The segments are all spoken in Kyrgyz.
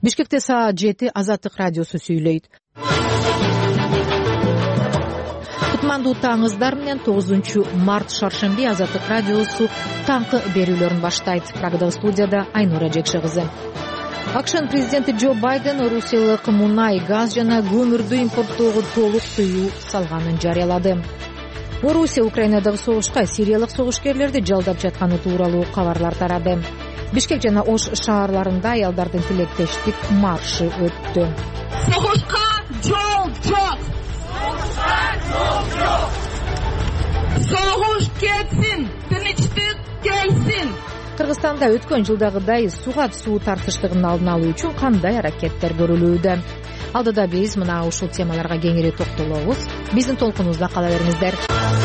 Бишкекте саат 7 Азаттык радиосу сүйлөйт. Кутмандуу таңыздар менен 9 март шаршемби Азаттык радиосу таңкы берүүлөрүн баштайт. Прагадагы студияда Айнура Жекше кызы. АКШнын президенти Джо Байден Орусиялык мунай, газ жана көмүрдү импорттоого толук тыюу салганын жарыялады. Орусия Украинадагы согушка сириялык согушкерлерди жалдап жатканы тууралуу кабарлар тарады. Бишкек жана Ош шаарларында аялдардын тилектештик маршы өттү. Согушка жол жок! Согуш кетсин, тынычтык келсин. Кыргызстанда өткөн жылдагыдай сууга суу тартыштыгын алдын алуу үчүн кандай аракеттер көрүлүүдө? Алдыда биз мына ушул темаларга кеңири токтолобуз. Биздин толкунубузда кала бериңиздер.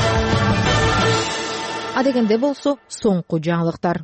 Адегенде болсо соңку жаңылыктар.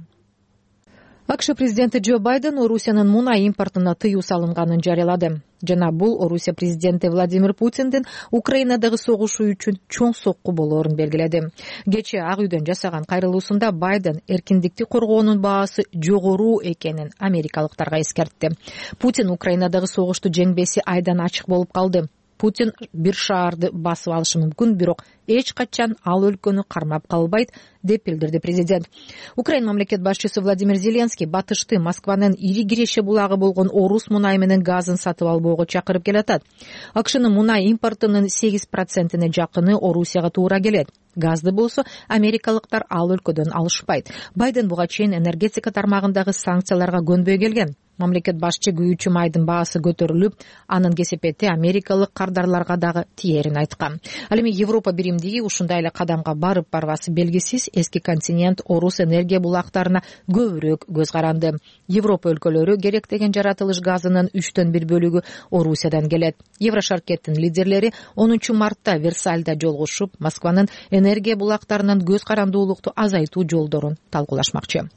АКШ президенти Джо Байден Орусиянын мунай импортуна тыюу салынганын жарыялады. Жана бул Орусия президенти Владимир Путиндин Украинадагы согушу үчүн чоң сокку болоорун белгиледи. Кечээ Ак үйдөн жасаган кайрылуусунда Байден эркиндикти коргоонун баасы жогору экенин америкалыктарга эскертти. Путин Украинадагы согушту жеңбеси айдан ачык болуп калды. Путин бир шаарды басып алышы мүмкүн, бирок эч качан ал өлкөнү кармап калбайт, деп билдирди президент. Украина мамлекет башчысы Владимир Зеленский батышты Москванын ири киреше булагы болгон Орус мунай менен газын сатып албоого чакырып келатат. АКШнын мунай импортунун 8%-не жакыны Орусияга туура келет. Газды болсо америкалыктар ал өлкөдөн алышпайт. Байден буга чейин энергетика тармагындагы санкцияларга көнбөй келген. Мамлекет башчы күйүүчү майдын баасы көтөрүлүп, анын кесепети америкалык кардарларга дагы тиерин айткан. Ал эми Европа биримдиги ушундай эле кадамга барып барбасы белгисиз. Эски континент Орус энергия булактарына көбүрөөк көз каранды. Европа өлкөлөрү керектеген жаратылыш газынын 3/1 бөлүгү Орусиядан келет. Еврошаркеттин лидерлери 10 мартта Версальда жолугушуп, Москванын энергия булактарынын көз карандуулукту азайтуу жолдорун талкуулашмакчы.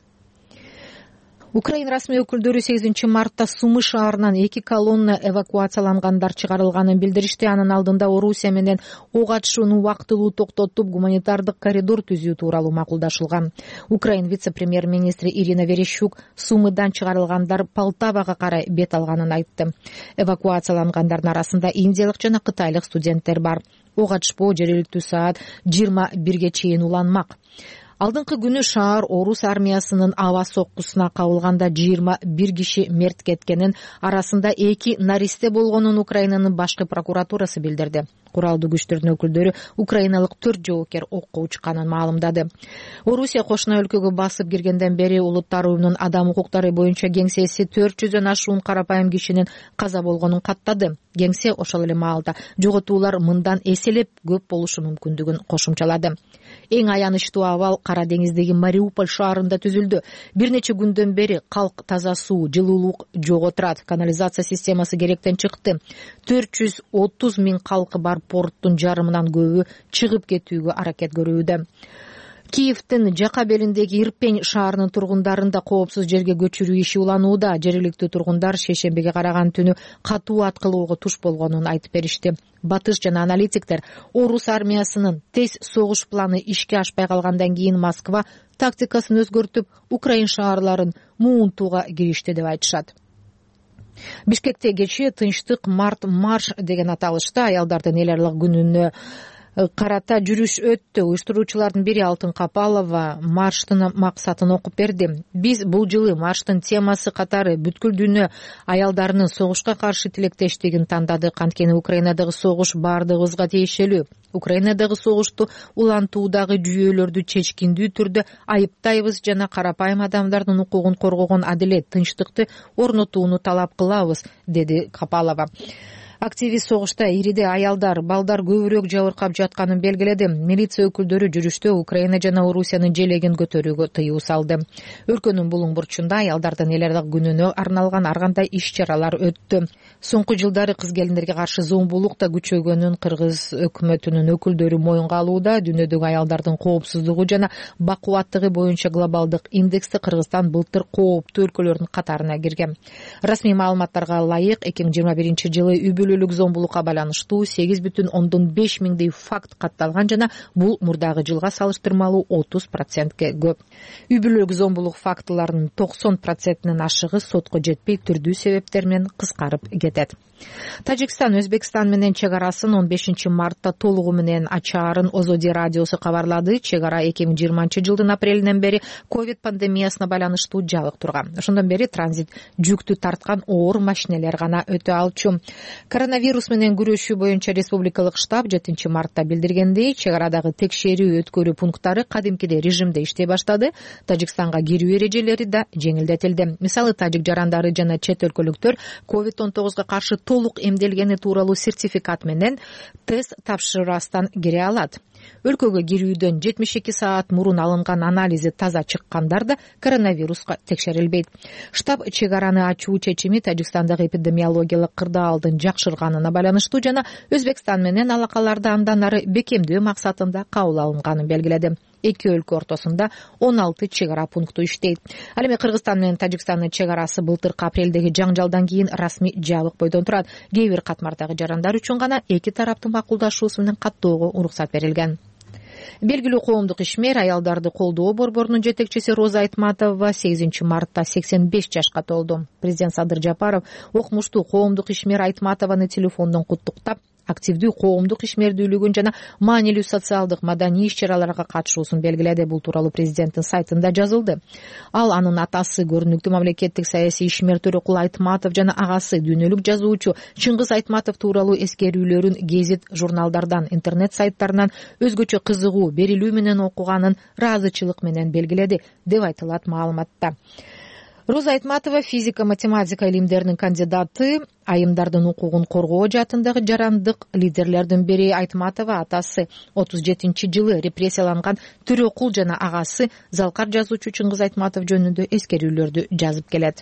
Украина расмий өкүлдөрү 8 мартта Сумы шаарынан 2 колонна эвакуациялангандар чыгарылганын билдиришти. Анын алдында Орусия менен ок атышууну убактылуу токтотуп, гуманитардык коридор түзүү тууралуу макулдашылган. Украина вице-премьер-министри Ирина Верещук Сумыдан чыгарылгандар Полтавага карай бет алганын айтты. Эвакуациялангандардын арасында индиялык жана кытайлык студенттер бар. Ок атышпоо жергиликтүү саат 21ге чейин уланмак. Алдыңкы күнү шаар Орус армиясынын аба соккусуна кабылганда 21 киши мерт кеткенин, арасында 2 наристе болгонун Украинанын башкы прокуратурасы билдирди. Куралдуу күчтөрдүн өкүлдөрү украиналык 4 жоокер окко учканын маалымдады. Орусия кошуна өлкөгө басып киргенден бери Улуттар уюмунун адам укуктары боюнча кеңсеси 400дөн ашуун карапайым кишинин каза болгонун каттады. Кеңсе ошол эле маалда жоготуулар мындан эселеп көп болушу мүмкүндүгүн кошумчалады. Эң аянычтуу абал Кара деңиздеги Мариуполь шаарында түзүлдү. Бир нече күндөн бери калк таза суу, жылуулук жок отурат. Канализация системасы керектен чыкты. 430 миң калкы бар порттун жарымынан көбү чыгып кетүүгө аракет көрүүдө. Киевдин жака белиндеги Ирпень шаарынын тургундарын да коопсуз жерге көчүрүү иши уланууда. Жергиликтүү тургундар шейшембиге караган түнү катуу аткылоого туш болгонун айтып беришти. Батыш жана аналитиктер Орус армиясынын тез согуш планы ишке ашпай калгандан кийин Москва тактикасын өзгөртүп, Украин шаарларын муунтууга киришти деп айтышат. Бишкекте кечээ Тынчтык марш деген аталышта аялдардын эл аралык күнүнө карата жүрүш өттү. Уюштуруучулардын бири Алтын Капалова марштын максатын окуп берди. Биз бул жылы марштын темасы катары бүткүл дүйнө аялдарынын согушка каршы тилектештигин тандадык. Анткени Украинадагы согуш бардыгыбызга тиешелүү. Украинадагы согушту улантуудагы жүйөлөрдү чечкиндүү түрдө айыптайбыз жана карапайым адамдардын укугун коргогон адилет, тынчтыкты орнотууну талап кылабыз, деди Капалова. Активист согушта ириде аялдар, балдар көбүрөөк жабыркап жатканын белгиледи. Милиция өкүлдөрү жүрүштө Украина жана Орусиянын желегин көтөрүүгө тыюу салды. Өлкөнүн булуң бурчунда аялдардын эл аралык күнүнө арналган ар кандай иш-чаралар өттү. Соңку жылдары кыз келиндерге каршы зомбулук да күчөгөнүн Кыргыз өкмөтүнүн өкүлдөрү моюнга алууда. Дүйнөдөгү аялдардын коопсуздугу жана бакубаттыгы боюнча глобалдык индексте Кыргызстан былтыр кооптуу өлкөлөрдүн катарына кирген. Расмий маалыматтарга ылайык 2021 жылы бөлөлүк зомбулукка байланыштуу 8,5 миңдей факт катталган жана бул мурдагы жылга салыштырмалуу 30%ке көп. Үй бүлөлүк зомбулук фактыларынын 90%-нин ашыгы сотко жетпей түрдүү себептер менен кыскарып кетет. Тажикстан Өзбекстан менен чек арасын 15 мартта толугу менен ачаарын Озоди радиосу кабарлады. Чек ара 2020 жылдын апрелинен бери ковид пандемиясына байланыштуу жабык турган. Ошондон бери транзит жүктү тарткан оор машинелер гана өтө алчу. Коронавирус менен күрөшүү боюнча республикалык штаб 7 мартта билдиргендей, чек арадагы текшерүү өткөрүү пункттары кадимкидей режимде иштей баштады. Тажикстанга кирүү эрежелери да жеңилдетилди. Мисалы, тажик жарандары жана чет өлкөлүктөр COVID-19 каршы толук эмделгени тууралуу сертификат менен тест тапшырбастан кире алат. Өлкөгө кирүүдөн 72 саат мурун алынган анализи таза чыккандар да коронавируска текшерилбейт. Штаб чек араны ачуу чечими Тажикстандагы эпидемиологиялык кырдаалдын жакшырганына байланыштуу жана Өзбекстан менен алакаларды андан ары бекемдөө максатында кабыл алынганын белгиледи. Эки өлкө ортосунда 16 чек ара пункту иштейт. Ал эми Кыргызстан менен Тажикстандын чек арасы былтыркы апрелдеги жаңжалдан кийин расмий жабык бойдон турат. Кээ бир катмардагы жарандар үчүн гана эки тараптын макулдашуусу менен каттоого уруксат берилген. Белгилүү коомдук ишмер, аялдарды колдоо борборунун жетекчиси Роза Айтматова 8 мартта 85 жашка толду. Президент Садыр Жапаров окумуштуу коомдук ишмер Айтматованы телефондон куттуктап, активдүү коомдук ишмердүүлүгүн жана маанилүү социалдык маданий иш-чараларга катышуусун белгиледи. Бул тууралуу президенттин сайтында жазылды. Ал анын атасы көрүнүктүү мамлекеттик саясий ишмер Төрөкул Айтматов жана агасы дүйнөлүк жазуучу Чыңгыз Айтматов тууралуу эскерүүлөрүн гезит журналдардан, интернет сайттарынан өзгөчө кызыгуу берилүү менен окуганын ыраазычылык менен белгиледи, деп айтылат маалыматта. Роза Айтматова физика-математика илимдеринин кандидаты, айымдардын укугун коргоо жаатындагы жарандык лидерлердин бири. Айтматова атасы 37-жылы репрессияланган Төрөкул жана агасы залкар жазуучу Чыңгыз Айтматов жөнүндө эскерүүлөрдү жазып келет.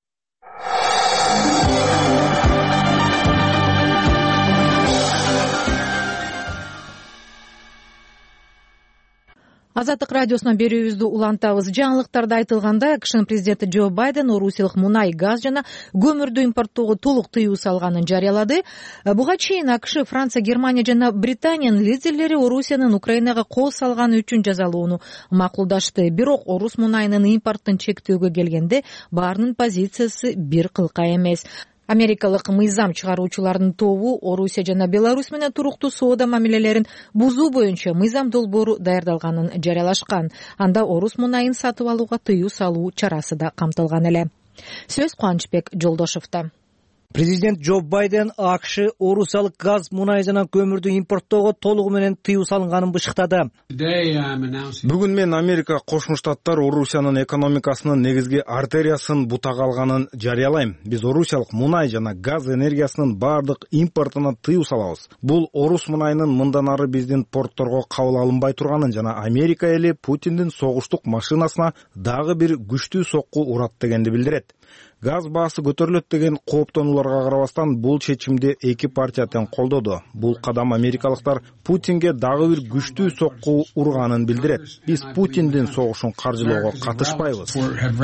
Азаттык радиосунан берүүбүздү улантабыз. Жаңылыктарда айтылганда, КШ президенти Джо Байден орусиялык мунай, газ жана көмүрдү импорттоого толук тыюу салганын жарыялады. Буга чейин АКШ, Франция, Германия жана Британиянын лидерлери Орусиянын Украинага кол салганы үчүн жазалууну макулдашты. Бирок орус мунайынын импорттун чектөөгө келгенде баарынын позициясы бир кылка эмес. Америкалык мыйзам чыгаруучулардын тобу Орусия жана Беларусь менен туруктуу соода мамилелерин бузуу боюнча мыйзам долбоору даярдалганын жарыялашкан. Анда орус мунайын сатып алууга тыюу салуу чарасы да камтылган эле. Сөз Кубанычбек Жолдошовдо. Президент Джо Байден АКШ орусиялык газ, мунай жана көмүрдү импорттоого толугу менен тыюу салынганын бышыктады. Бүгүн мен Америка Кошмо Штаттар Орусиянын экономикасынын негизги артериясын бутага алганын жарыялайм. Биз орусиялык мунай жана газ энергиясынын баардык импортуна тыюу салабыз. Бул орус мунайынын мындан ары биздин портторго кабыл алынбай турганын жана Америка эли Путиндин согуштук машинасына дагы бир күчтүү сокку урат дегенди билдирет. Газ баасы көтөрүлөт деген кооптонууларга карабастан бул чечимди эки партия тең колдоду. Бул кадам америкалыктар Путинге дагы бир күчтүү сокку урганын билдирет. Биз Путиндин согушун каржылоого катышпайбыз.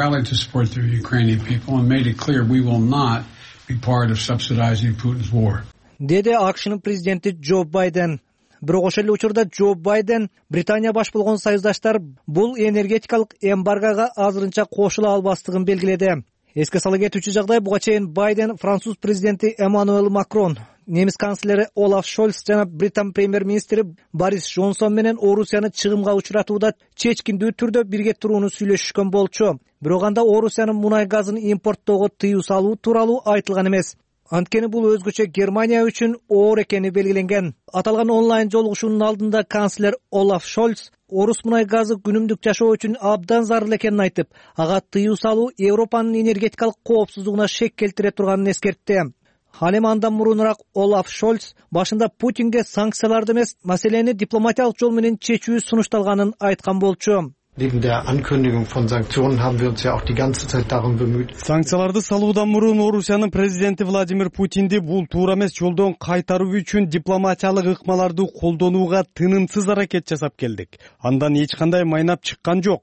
Деди АКШнын президенти Джо Байден. Бирок ошол эле учурда Джо Байден Британия баш болгон союздаштар бул энергетикалык эмбаргага азырынча кошула албастыгын белгиледи. Эске сала кетүүчү жагдай, буга чейин Байден, француз президенти Эммануэль Макрон, немис канцлери Олаф Шольц жана Британ премьер-министри Борис Джонсон менен Орусияны чыгымга учуратууда чечкиндүү түрдө бирге турууну сүйлөшүшкөн болчу. Бирок анда Орусиянын мунай газын импорттоого тыюу салуу тууралуу айтылган эмес. Анткени бул өзгөчө Германия үчүн оор экени белгиленген. Аталган онлайн жолугушуунун алдында канцлер Олаф Шольц орус мунай газы күнүмдүк жашоо үчүн абдан зарыл экенин айтып, ага тыюу салуу Европанын энергетикалык коопсуздугуна шек келтире турганын эскертти. Ал эми андан мурунураак Олаф Шольц башында Путинге санкцияларды эмес, маселени дипломатиялык жол менен чечүү сунушталганын айткан болчу. Neben der Ankündigung von Sanktionen haben wir uns ja auch die ganze Zeit darum bemüht. Санкцияларды салуудан мурун Орусиянын президенти Владимир Путинди бул туура эмес жолдон кайтаруу үчүн дипломатиялык ыкмаларды колдонууга тынымсыз аракет жасап келдик. Андан эч кандай майнап чыккан жок.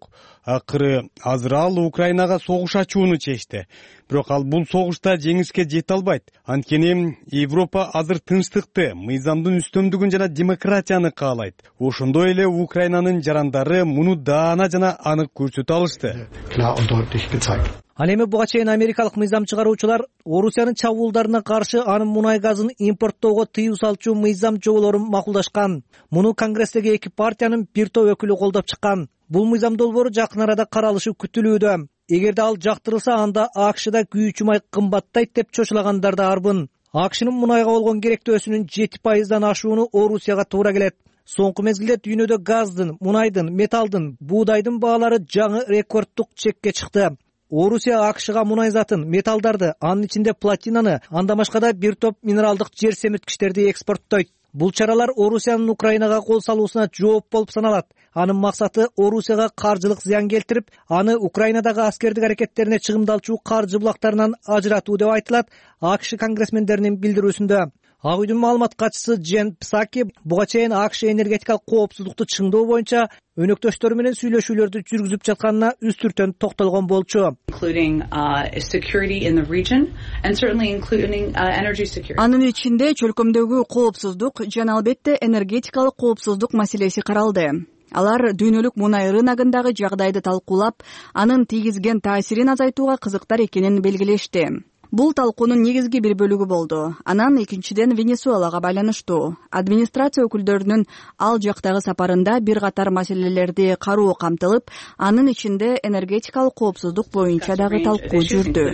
Акыры азыр ал Украинага согуш ачууну чечти. Бирок ал бул согушта жеңишке жете албайт. Анткени Европа азыр тынчтыкты, мыйзамдын үстөмдүгүн жана демократияны каалайт. Ошондой эле Украинанын жарандары муну даана жана анык көрсөтө алышты. Ал эми буга чейин америкалык мыйзам чыгаруучулар Орусиянын чабуулдарына каршы анын мунай газын импорттоого тыюу салчу мыйзам жоболорун макулдашкан. Муну Конгресстеги эки партиянын бир топ өкүлү колдоп чыккан. Бул мыйзам долбоору жакын арада каралышы күтүлүүдө. Эгерде ал жактырылса, анда АКШда күйүүчү май кымбаттайт деп чочулагандар да арбын. АКШнын мунайга болгон керектөөсүнүн 7%дан ашууну Орусияга туура келет. Соңку мезгилде дүйнөдө газдын, мунайдын, металдын, буудайдын баалары жаңы рекордтук чекке чыкты. Орусия АКШга мунай затын, металдарды, анын ичинде платинаны, андан башка да бир топ минералдык жер семирткичтерди экспорттойт. Бул чаралар Орусиянын Украинага кол салуусуна жооп болуп саналат. Анын максаты Орусияга каржылык зыян келтирип, аны Украинадагы аскердик аракеттерине чыгымдалчу каржы булактарынан ажыратуу деп айтылат АКШ конгрессмендеринин билдирүүсүндө. Ак үйдүн маалымат катчысы Джен Псаки буга чейин АКШ энергетикалык коопсуздукту чыңдоо боюнча өнөктөштөрү менен сүйлөшүүлөрдү жүргүзүп жатканына үстүртөн токтолгон болчу. Анын ичинде чөлкөмдөгү коопсуздук жана албетте энергетикалык коопсуздук маселеси каралды. Алар дүйнөлүк мунай рыногундагы жагдайды талкуулап, анын тийгизген таасирин азайтууга кызыктар экенин белгилешти. Бул талкуунун негизги бир бөлүгү болду. Анан экинчиден Венесуэлага байланыштуу. Администрация өкүлдөрүнүн ал жактагы сапарында бир катар маселелерди кароо камтылып, анын ичинде энергетикалык коопсуздук боюнча дагы талкуу жүрдү.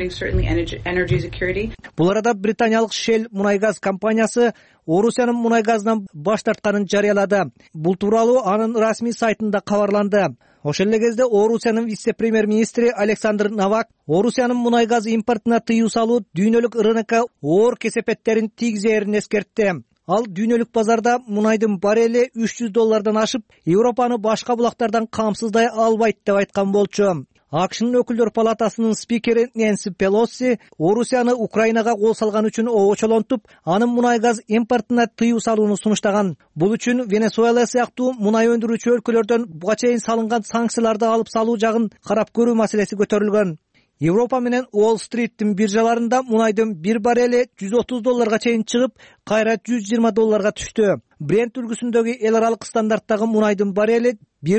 Бул арада британиялык Shell мунай газ компаниясы Орусиянын мунай газынан баш тартканын жарыялады. Бул тууралуу анын расмий сайтында кабарланды. Ошол эле кезде Орусиянын вице-премьер-министри Александр Новак Орусиянын мунай газ импортуна тыюу салуу дүйнөлүк рынокко оор кесепеттерин тийгизерин эскертти. Ал дүйнөлүк базарда мунайдын баррели $300 ашып, Европаны башка булактардан камсыздай албайт деп айткан болчу. АКШнын өкүлдөр палатасынын спикери Нэнси Пелоси Орусияны Украинага кол салган үчүн оочолонтуп, анын мунай газ импортуна тыюу салууну сунуштаган. Бул үчүн Венесуэла сыяктуу мунай өндүрүүчү өлкөлөрдөн буга чейин салынган санкцияларды алып салуу жагын карап көрүү маселеси көтөрүлгөн. Европа менен Уолл-стриттин биржаларында мунайдын бир баррели $130 чейин чыгып, кайра $120 түштү. Брент үлгүсүндөгү эл аралык стандарттагы мунайдын баррели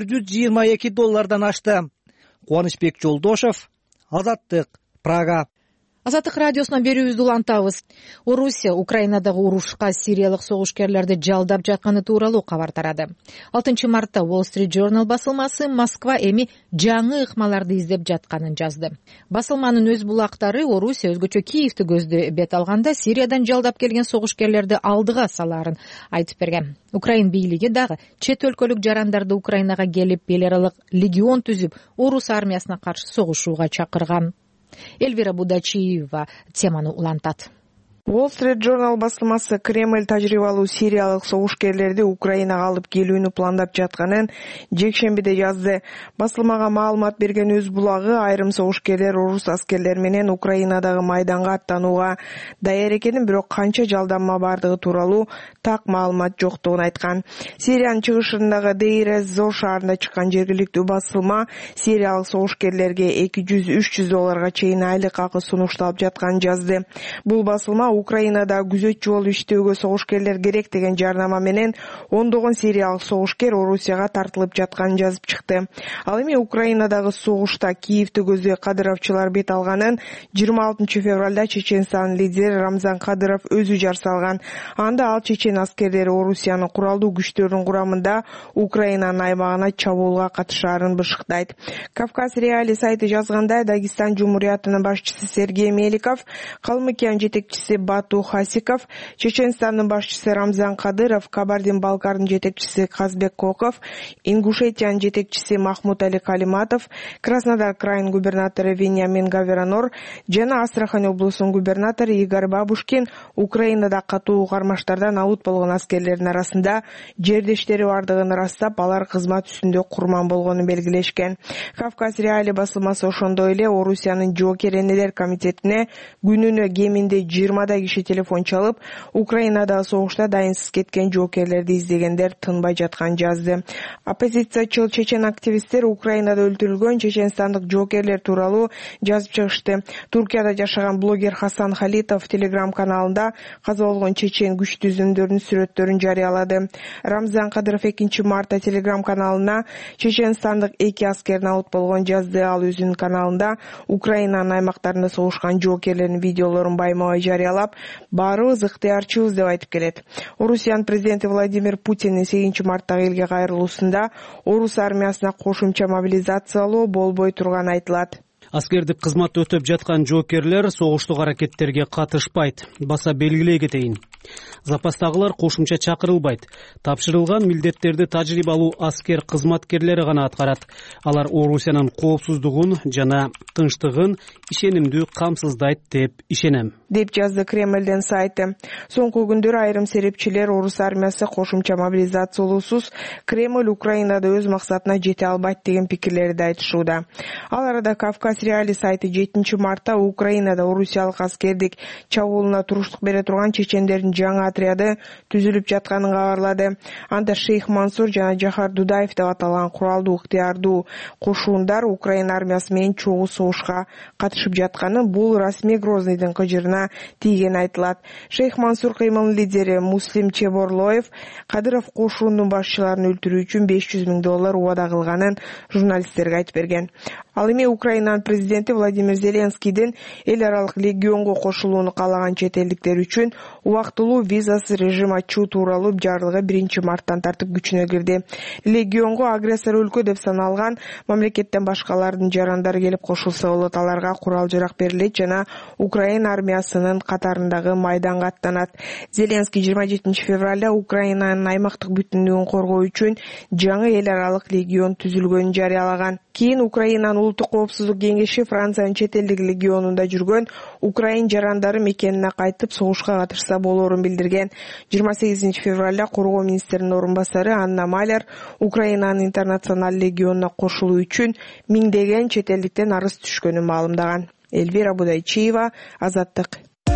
$122 ашты. Кубанычбек Жолдошев, Азаттык, Прага. Азаттык радиосуна берүүбүздү улантабыз. Орусия Украинадагы урушка сириялык согушкерлерди жалдап жатканы тууралуу кабар тарады. 6 мартта Wall Street Journal басылмасы Москва эми жаңы ыкмаларды издеп жатканын жазды. Басылманын өз булактары Орусия өзгөчө Киевти көздө бет алганда Сириядан жалдап келген согушкерлерди алдыга салаарын айтып берген. Украин бийлиги дагы чет өлкөлүк жарандарды Украинага келип, эл аралык легион түзүп, орус армиясына каршы согушууга чакырган. Эльвира Будачиева теманы улантат. Wall Street Journal басылмасы Кремль тажрыйбалуу сириялык согушкерлерди Украинага алып келүүнү пландап жатканын жекшембиде жазды. Басылмага маалымат берген өз булагы айрым согушкерлер орус аскерлери менен Украинадагы майданга аттанууга даяр экенин, бирок канча жалданма бардыгы тууралуу так маалымат жоктугун айткан. Сириянын чыгышындагы Дейр-эз-Зор шаарында чыккан жергиликтүү басылма сириялык согушкерлерге $200–300 чейин айлык акы сунушталып жатканын жазды. Бул басылма Украинада күзөтчү болуп иштөөгө согушкерлер керек деген жарнама менен ондогон сириялык согушкер Орусияга тартылып жатканын жазып чыкты. Ал эми Украинадагы согушта Киевти көздөй кадыровчулар бет алганын 26 февралда Чеченстандын лидери Рамзан Кадыров өзү жар салган. Анда ал чечен аскерлери Орусиянын куралдуу күчтөрүнүн курамында Украинанын аймагына чабуулга катышаарын бышыктайт. Кавказ Реали сайты жазгандай, Дагестан Жумуриятынын башчысы Сергей Меликов, Калмыкиянын жетекчиси Бату Хасиков, Чеченстандын башчысы Рамзан Кадыров, Кабардин-Балкардын жетекчиси Казбек Коков, Ингушетиянын жетекчиси Махмуд Али Калиматов, Краснодар крайынын губернатору Вениамин Гаверанор жана Астрахань облусунун губернатору Игорь Бабушкин Украинада катуу кармаштардан алып болгон аскерлердин арасында жердештери бардыгын ырастап, алар кызмат үстүндө курман болгонун белгилешкен. Кавказ Реали басылмасы ошондой эле Орусиянын жоокер энелер комитетине күнүнө кеминде 20 кандай киши телефон чалып, Украинадагы согушта дайынсыз кеткен жоокерлерди издегендер тынбай жатканын жазды. Оппозициячыл чечен активисттер Украинада өлтүрүлгөн чеченстандык жоокерлер тууралуу жазып чыгышты. Туркияда жашаган блогер Хасан Халитов Telegram каналында каза болгон чечен күч түзүмдөрүнүн сүрөттөрүн жарыялады. Рамзан Кадыров 2-мартта Telegram каналына чеченстандык 2 аскердин алып болгон жазды. Ал өзүнүн каналында Украинанын аймактарында согушкан жоокерлердин видеолорун байма-бай жарыялап, баарыбыз ыктыярчыбыз деп айтып келет. Орусиянын президенти Владимир Путиндин 8-марттагы элге кайрылуусунда орус армиясына кошумча мобилизациялоо болбой турганы айтылат. Аскердик кызмат өтөп жаткан жоокерлер согуштук аракеттерге катышпайт. Баса белгилей кетейин. Запастагылар кошумча чакырылбайт. Тапшырылган милдеттерди тажрыйбалуу аскер кызматкерлери гана аткарат. Алар Орусиянын коопсуздугун жана тынчтыгын ишенимдүү камсыздайт деп ишенем, деп жазды Кремлдин сайты. Соңку күндөрү айрым серепчилер орус армиясы кошумча мобилизациялоосуз Кремль Украинада өз максатына жете албайт деген пикирлерди айтышууда. Ал арада Кавказ Реали сайты 7-мартта Украинада орусиялык аскердик чабуулуна туруштук бере турган чечендердин жаңы отряды түзүлүп жатканын кабарлады. Анда Шейх Мансур жана Жахар Дудаев деп аталган куралдуу ыктыярдуу кошуундар Украина армиясы менен чогуу согушка катышып жатканы бул расмий Грозныйдын кыжырына тийгени айтылат. Шейх Мансур кыймылынын лидери Муслим Чеборлоев Кадыров кошуунун башчыларын өлтүрүү үчүн $500 000 убада кылганын журналисттерге айтып берген. Ал эми Украинанын президенти Владимир Зеленскийдин эл аралык легионго кошулууну каалаган чет элдиктер үчүн убактылуу визасыз режим ачуу тууралуу жарлыгы 1-марттан тартып күчүнө кирди. Легионго агрессор өлкө деп саналган мамлекеттен башкалардын жарандары келип кошулса болот. Аларга курал-жарак берилет жана Украина армиясынын катарындагы майданга аттанат. Зеленский 27 февралда Украинанын аймактык бүтүндүгүн коргоо үчүн жаңы эл аралык легион түзүлгөнүн жарыялаган. Кийин Украинанын улуттук коопсуздук кеңеши Франциянын чет элдик легионунда жүргөн Украин жарандары мекенине кайтып согушка катышса болоорун билдирген. 28 февралда коргоо министринин орун басары Анна Маляр Украинанын интернационал легионуна кошулуу үчүн миңдеген чет элдиктен арыз түшкөнүн маалымдаган. Эльвира Будайчиева, Азаттык.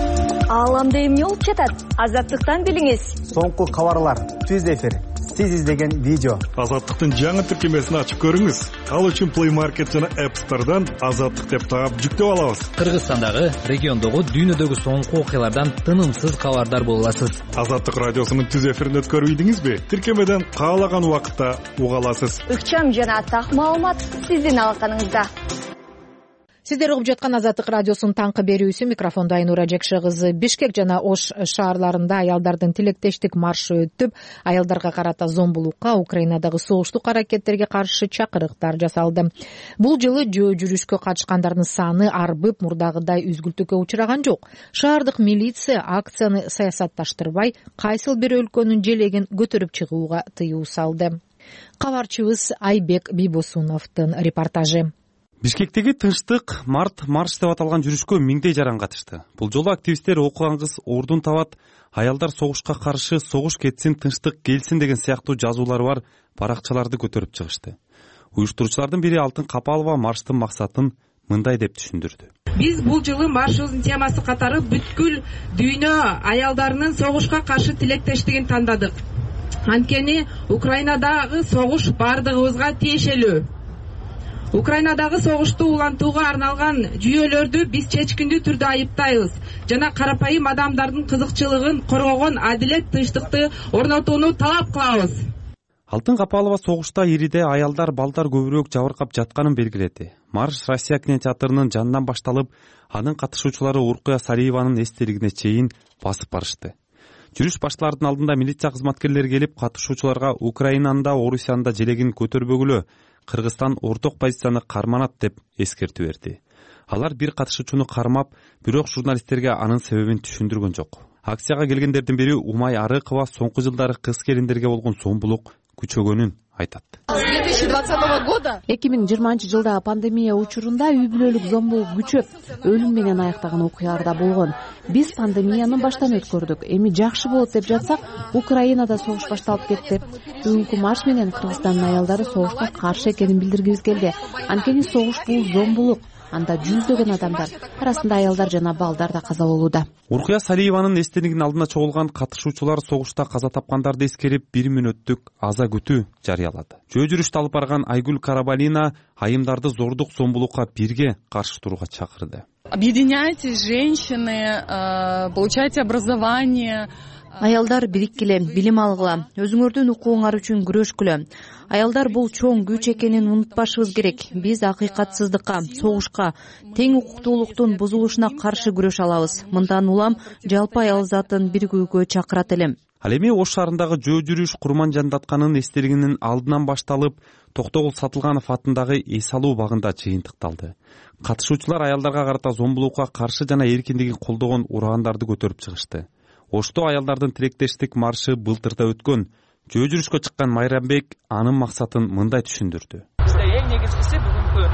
Ааламда эмне болуп жатат? Азаттыктан билиңиз. Соңку кабарлар, түз эфир. Сиз издеген видео. Азаттыктын жаңы тиркемесин ачып көрүңүз. Ал үчүн Play Market жана App Store'дан Азаттык деп таап жүктөп алабыз. Кыргызстандагы, региондогу, дүйнөдөгү соңку окуялардан тынымсыз кабардар боло аласыз. Азаттык радиосунун түз эфирин өткөрүп ийдиңизби? Тиркемеден каалаган убакытта уга аласыз. Ыкчам жана так маалымат сиздин алаканыңызда. Сиздер угуп жаткан Азаттык радиосунун таңкы берүүсү. Микрофондо Айнура Жекше кызы. Бишкек жана Ош шаарларында аялдардын тилектештик маршы өтүп, аялдарга карата зомбулукка, Украинадагы согуштук аракеттерге каршы чакырыктар жасалды. Бул жылы жүрүшкө катышкандардын саны арбып, мурдагыдай үзгүлтүккө учураган жок. Шаардык милиция акцияны саясатташтырбай, кайсыл бир өлкөнүн желегин көтөрүп чыгууга тыюу салды. Кабарчыбыз Айбек Бийбосуновдун репортажы. Бишкектеги тынчтык марш деп аталган жүрүшкө миңдей жаран катышты. Бул жолу активисттер окуган кыз ордун табат, аялдар согушка каршы, согуш кетсин, тынчтык келсин деген сыяктуу жазуулары бар баракчаларды көтөрүп чыгышты. Уюштуруучулардын бири Алтын Капалова марштын максатын мындай деп түшүндүрдү. Биз бул жылы маршыбыздын темасы катары бүткүл дүйнө аялдарынын согушка каршы тилектештигин тандадык. Анткени Украинадагы согуш бардыгыбызга тиешелүү. Украинадагы согушту улантууга арналган жүйөлөрдү биз чечкиндүү түрдө айыптайбыз жана карапайым адамдардын кызыкчылыгын коргогон адилет, тынчтыкты орнотууну талап кылабыз. Алтын Капалова согушта ириде аялдар, балдар көбүрөөк жабыркап жатканын белгиледи. Марш Россия кинотеатрынын жанынан башталып, анын катышуучулары Уркуя Сариеванын эстелигине чейин басып барышты. Жүрүш башталардын алдында милиция кызматкерлери келип, катышуучуларга Украинанын да, Орусиянын да желегин көтөрбөгүлө, Кыргызстан орток позицияны карманат деп эскертүү берди. Алар бир катышуучуну кармап, бирок журналисттерге анын себебин түшүндүргөн жок. Акцияга келгендердин бири Умай Арыкова соңку жылдары кыз келиндерге болгон зомбулук күчөгөнүн айтат. 2020 жылдагы пандемия учурунда үй бүлөлүк зомбулук күчөп, өлүм менен аяктаган окуялар да болгон. Биз пандемияны баштан өткөрдүк. Эми жакшы болот деп жатсак, Украинада согуш башталып кетти. Бүгүнкү марш менен Кыргызстандын аялдары согушка каршы экенин билдиргибиз келди. Анткени согуш бул зомбулук. анда жүздөгөн адамдар, арасында аялдар жана балдар да каза болууда. Уркуя Салиеванын эстелигинин алдына чогулган катышуучулар согушта каза тапкандарды эскерип 1 мүнөттүк аза күтүү жарыялады. Жөө жүрүштү алып барган Айгүл Карабалина айымдарды зордук зомбулукка бирге каршы турууга чакырды. Объединяйтесь, женщины, получайте образование. Аялдар бириккиле, билим алгыла, өзүңөрдүн укугуңар үчүн күрөшкүлө. Аялдар бул чоң күч экенин унутпашыбыз керек. Биз акыйкатсыздыкка, согушка, тең укуктуулуктун бузулушуна каршы күрөшө алабыз. Мындан улам жалпы аял затын биригүүгө чакырат элем. Ал эми Ош шаарындагы жөө жүрүш Курман Жандатканын эстелигинин алдынан башталып, Токтогул Сатылганов атындагы эс алуу багында жыйынтыкталды. Катышуучулар аялдарга карата зомбулукка каршы жана эркиндигин колдогон урагандарды көтөрүп чыгышты. Ошто аялдардын тилектештик маршы былтырда өткөн. Жөө жүрүшкө чыккан Майрамбек анын максатын мындай түшүндүрдү. Бизде эң негизгиси бүгүнкү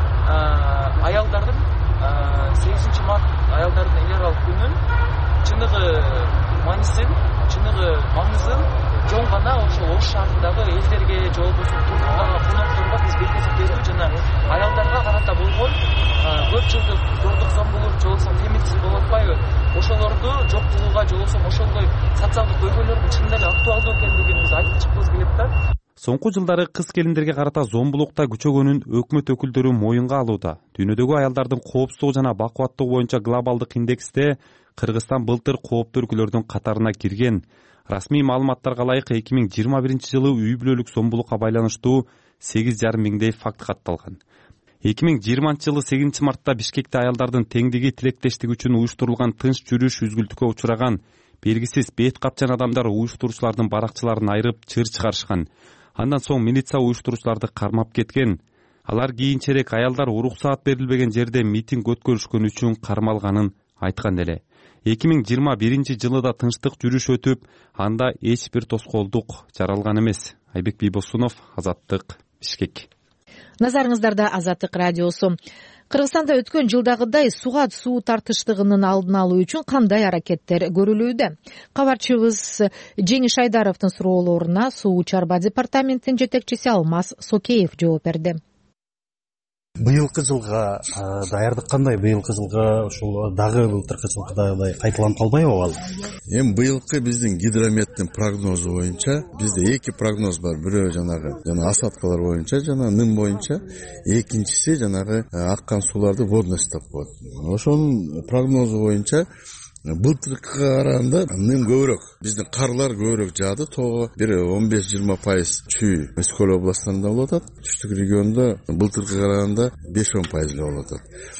аялдардын 8 март аялдардын эл аралык күнүн чыныгы маанисин, чыныгы маңызын жөн гана ошо Ош шаарындагы элдерге же болбосо тургундарга, конокторго биз белгилеп берүү жана аялдарга карата болгон көп жылдык зордук зомбулук же болбосо фемицид болуп атпайбы, ошолорду жок кылууга же болбосо ошондой социалдык көйгөйлөрдүн чынында эле актуалдуу экендигин биз айтып чыккыбыз келет да. Соңку жылдары кыз-келиндерге карата зомбулукта күчөгөнүн өкмөт өкүлдөрү моюнга алууда. Дүйнөдөгү аялдардын коопсуздугу жана бакубаттыгы боюнча глобалдык индексте Кыргызстан былтыр кооптуу өлкөлөрдүн катарына кирген. Расмий маалыматтарга ылайык 2021-жылы үй бүлөлүк зомбулукка байланыштуу 8,5 миңдей факт катталган. 2020-жылы 8 мартта Бишкекте аялдардын теңдиги тилектештиги үчүн уюштурулган тынч жүрүш үзгүлтүккө учураган белгисиз бет капчан адамдар уюштуруучулардын баракчыларын айырып чыр чыгарышкан. Андан соң милиция уюштуруучуларды кармап кеткен. Алар кийинчерээк аялдар уруксаат берилбеген жерде митинг өткөрүшкөн үчүн кармалганын айткан эле. 2021-жылы да тынчтык жүрүш өтүп, анда эч бир тоскоолдук жаралган эмес. Айбек Бийбосунов, Азаттык, Бишкек. Назарыңыздарда Азаттык радиосу. Кыргызстанда өткөн жылдагыдай сууга суу тартыштыгынын алдын алуу үчүн кандай аракеттер көрүлүүдө? Кабарчыбыз Жеңиш Айдаровдун суроолоруна Суу чарба департаментинин жетекчиси Алмаз Сокеев жооп берди. Быйылкы жылга даярдык кандай? Быйылкы жылга ушул дагы былтыркы жылгыдай кайталанып калбайбы ал? Эми быйылкы биздин гидрометтин прогнозу боюнча бизде эки прогноз бар. Бирөө жана осадкалар боюнча, жана ным боюнча, экинчиси жанагы аккан сууларды водный стап коет. Ошонун прогнозу боюнча былтыркыга караганда ным көбүрөөк. Биздин карлар көбүрөөк жаады. Тоого бир 15-20% чүй Өскөл областарында болуп атат. Түштүк региондо былтыркыга караганда 5-10% эле болуп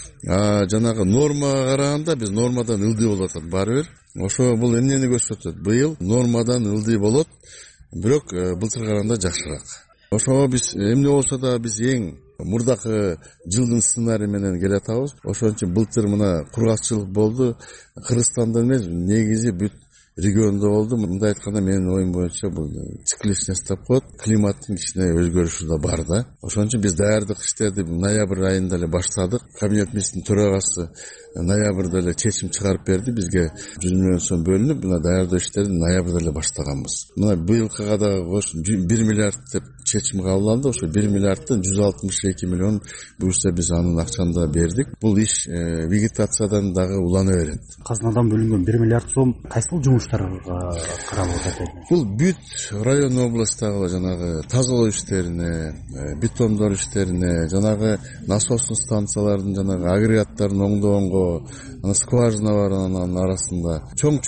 атат. Жанагы нормага караганда биз нормадан ылдый болуп атат баары бир. Ошо бул эмнени көрсөтөт? Быйыл нормадан ылдый болот, бирок былтыркыга караганда жакшыраак. Ошого биз эмне болсо да биз эң мурдакы жылдын сценарий менен келе атабыз. Ошон үчүн былтыр мына кургакчылык болду. Кыргызстанда эмес, негизи бүт региондо болду. Мындай айтканда менин оюм боюнча бул цикличный стап коет. Климаттын кичине өзгөрүшү да бар да. Ошон үчүн биз даярдык иштерди ноябрь айында эле баштадык. Кабинет министринин төрагасы ноябрда эле чечим чыгарып берди. Бизге 100 миллион сом бөлүнүп, мына даярдоо иштерди ноябрда эле баштаганбыз. Мына быйылкыга да 1 миллиард деп чечим кабыл алынды. Ошо 1 миллиардтан 162 миллион буюрса биз анын акчаны да бердик. Бул иш вегетациядан дагы улана берет. Казынадан бөлүнгөн 1 миллиард сом кайсыл жумуштарга каралып атат? Бул бүт район областагы жанагы тазалоо иштерине, бетондор иштерине, жанагы насостун станциялардын жанагы агрегаттарын оңдогонго, скважина бар анын арасында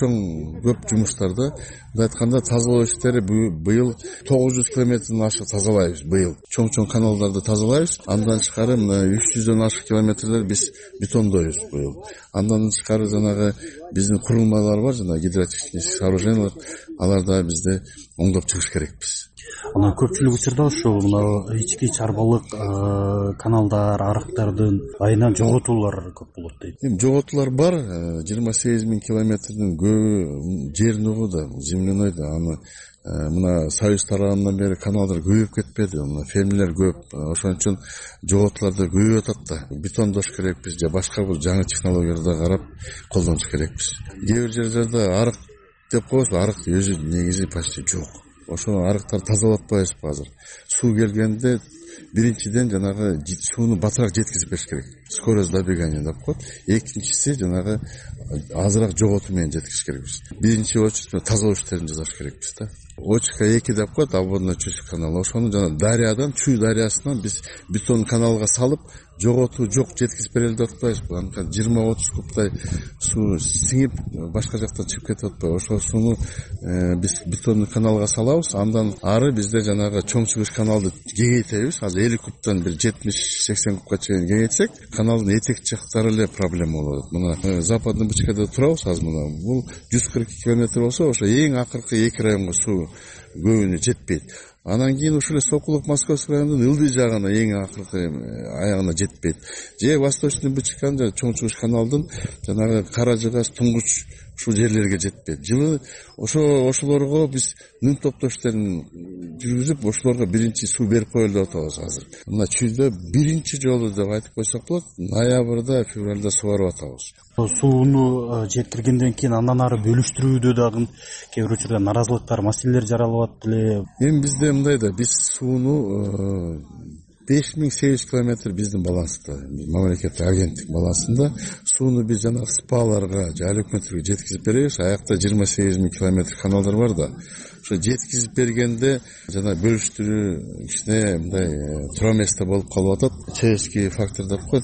чоң көп жумуштарда. Мындай айтканда тазалоо иштери быйыл 900 километрден ашык тазалайбыз быйыл. Чоң каналдарды тазалайбыз. Андан тышкары 300дөн ашык километрлер биз бетондойбуз быйыл. Андан тышкары жанагы биздин курулмалар бар, жана гидротехнический сооружениялар, аларда бизде оңдоп чыгыш керекпиз. Анан көпчүлүк учурда ошо мына ички чарбалык каналдар, арыктардын айынан жоготуулар көп болот дейт. Жоготуулар бар, 28 000 километрдин көбү жер нугуда, земляной да. Аны мына Союз тарабынан бери каналдар көбөйүп кетпеди, мына фермерлер көп. Ошон үчүн жоготуулар да көбөйүп атат да. Бетондош керекпиз же башка бир жаңы технологияларды карап колдонуш керекпиз. Кээ бир жерлерде арык деп коебуз, арык өзү негизи почти жок. Ошо арыктарды тазалап атпайбызбы азыр. Суу келгенде биринчиден жанагы сууну батыраак жеткизип бериш керек, скорость добегания деп коет. Экинчиси жанагы азыраак жоготуу менен жеткизиш керекпиз. Биринчи очередь тазалоо иштерин жасаш керекпиз да. Очка 2 деп коет, обводной чуч канал. Ошону жана дарыядан, Чүй дарыясынан биз бетон каналга салып, жоготуу жок жеткизип берели деп атпайбызбы? Анткени 20-30 кубтай суу сиңип башка жактан чыгып кетип атпайбы? Ошол сууну биз бетонный каналга салабыз, андан ары бизде жанагы чоң чыгыш каналды кеңейтебиз. Азыр 50 кубтан бир 70-80 кубка чейин кеңейтсек, каналдын этек жактары эле проблема болот. Мына западный бычкада турабыз азыр, мына бул 142 километр болсо, ошо эң акыркы 2 районго суу көбүнө жетпейт. Анан кийин ушул эле Сокулук Московский районунун ылдый жагына эң акыркы аягына жетпейт. Же Восточный Бычкан жана чоң чыгыш каналдын жанагы Кара Жыгаш, Туңгуч ушул жерлерге жетпейт. Жылы ошолорго биз нын топтоо иштерин жүргүзүп, ошолорго биринчи суу берип коелу деп атабыз азыр. Мына Чүйдө биринчи жолу деп айтып койсок болот, ноябрда, февралда сугарып атабыз. Сууну жеткиргенден кийин андан ары бөлүштүрүүдө дагы кээ бир учурда наразылыктар, маселелер жаралып атты эле. Эми бизде мындай да, биз сууну 5800 километр биздин баланста, мамлекеттик агенттик балансында сууну биз жана СПАларга, жайлык өкмөттөргө жеткизип беребиз. Аякта 28 000 километр каналдар бар да. Ошо жеткизип бергенде жана бөлүштүрүү кичине мындай туура эместе болуп калып атат. Человеческий фактор деп коет.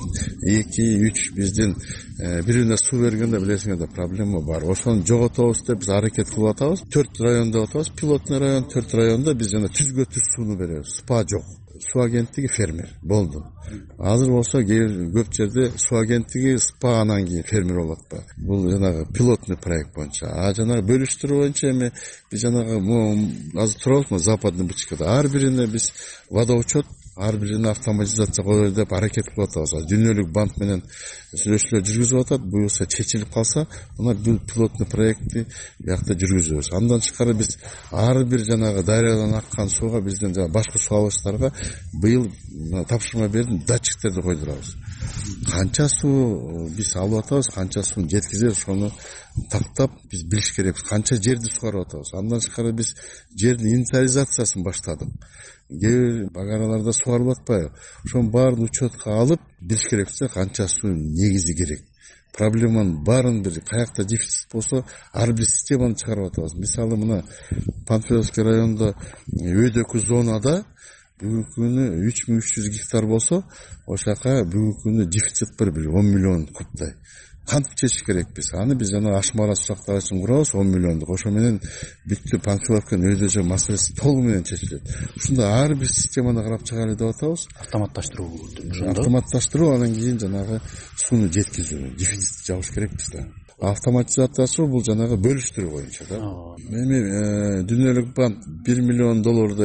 2-3 биздин бирине суу бергенде билесиңер да проблема бар. Ошону жоготобуз деп биз аракет кылып атабыз. 4 районда атабыз, пилотный район, 4 районда биз жана түзгө түз сууну беребиз. СПА жок. Суу агенттиги фермер болду. Азыр болсо көп жерде суу агенттиги СПА анан кийин фермер болуп атпайбы? Бул жанагы пилотный проект боюнча. А жанагы бөлүштүрүү боюнча эми биз жанагы азыр турабызбы Западный Бычкада. Ар бирине биз водоучет, ар бирине автоматизация коелу деп аракет кылып атабыз. Дүйнөлүк банк менен сүйлөшүүлөр жүргүзүп атат. Буюрса чечилип калса, мына бул пилотный проектти биякта жүргүзөбүз. Андан тышкары биз ар бир жанагы дарыядан аккан сууга бизден жана башка суу алгычтарга быйыл тапшырма бердим, датчиктерди койдурабыз. Канча суу биз алып атабыз, канча сууну жеткизебиз, ошону тактап биз билиш керекпиз. Канча жерди сугарып атабыз. Андан тышкары биз жердин инвентаризациясын баштадык. Кээ багараларда сугарылып атпайбы? Ошонун баарын учетко алып билиш керекпиз, канча суу негизи керек. Проблеманын баарын бир каякта дефицит болсо, ар бир системаны чыгарып атабыз. Мисалы мына Панфиловский районунда өйдөкү зонада бүгүнкү күнү 3300 гектар болсо, ошака бүгүнкү күнү дефицит бар, бир 10 миллион кубтай. Кантип чечиш керекпиз? Аны биз жана ашмара сусактар үчүн курабыз 10 миллиондук. Ошо менен бүттү Панфиловканын өйдө жөө маселеси толугу менен чечилет. Ушунда ар бир системаны карап чыгалы деп атабыз. Автоматташтыруу, анан кийин жанагы сууну жеткизүү, дефицитти жабыш керекпиз да. Автоматизациясы бул жанагы бөлүштүрүү боюнча да. Эми Дүйнөлүк банк $1 миллион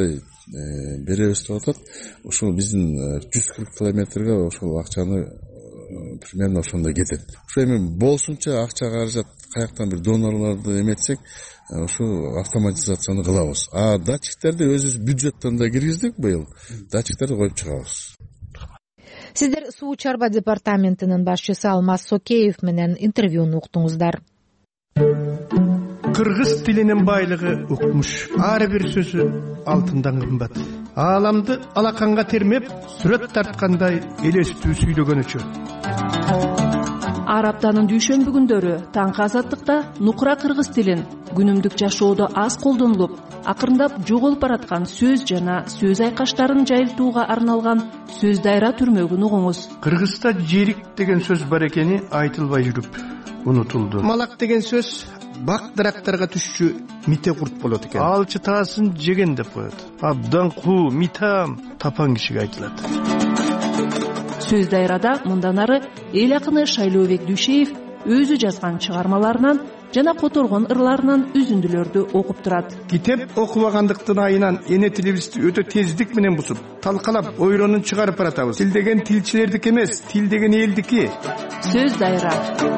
беребиз деп атат. Ошол биздин 140 километрге ошол акчаны примерно ошондой кетет. Ошо эми болсунча акча каражат каяктан бир донорлорду эметсек, ошо автоматизацияны кылабыз. А датчиктерди өзүбүз бюджеттен да киргиздик быйыл. Датчиктерди коюп чыгабыз. Сиздер Суу чарба департаментинин башчысы Алмаз Сокеев менен интервьюну уктуңуздар. Кыргыз тилинин байлыгы укмуш. Ар бир сөзү алтындан кымбат. Ааламды алаканга термеп, сүрөт тарткандай элестүү сүйлөгөнүчө. Ар аптанын дүйшөмбү күндөрү таңкы азаттыкта нукура кыргыз тилин күнүмдүк жашоодо аз колдонулуп, акырындап жоголуп бараткан сөз жана сөз айкаштарын жайылтууга арналган сөз дайра түрмөгүн угуңуз. Кыргызда жерик деген сөз бар экени айтылбай жүрүп унутулду. Малак деген сөз бак дарактарга түшчү мите курт болот экен. Алчы таасын жеген деп коет. Абдан куу, митам тапан кишиге айтылат. Сөз дайрада мындан ары эл акыны Шайлообек Дүйшеев өзү жазган чыгармаларынан жана которгон ырларынан үзүндүлөрдү окуп турат. Китеп окубагандыктын айынан эне тилибизди өтө тездик менен бусуп, талкалап, ойронун чыгарып баратабыз. Тил деген тилчилердики эмес, тил деген элдики. Сөз дайра.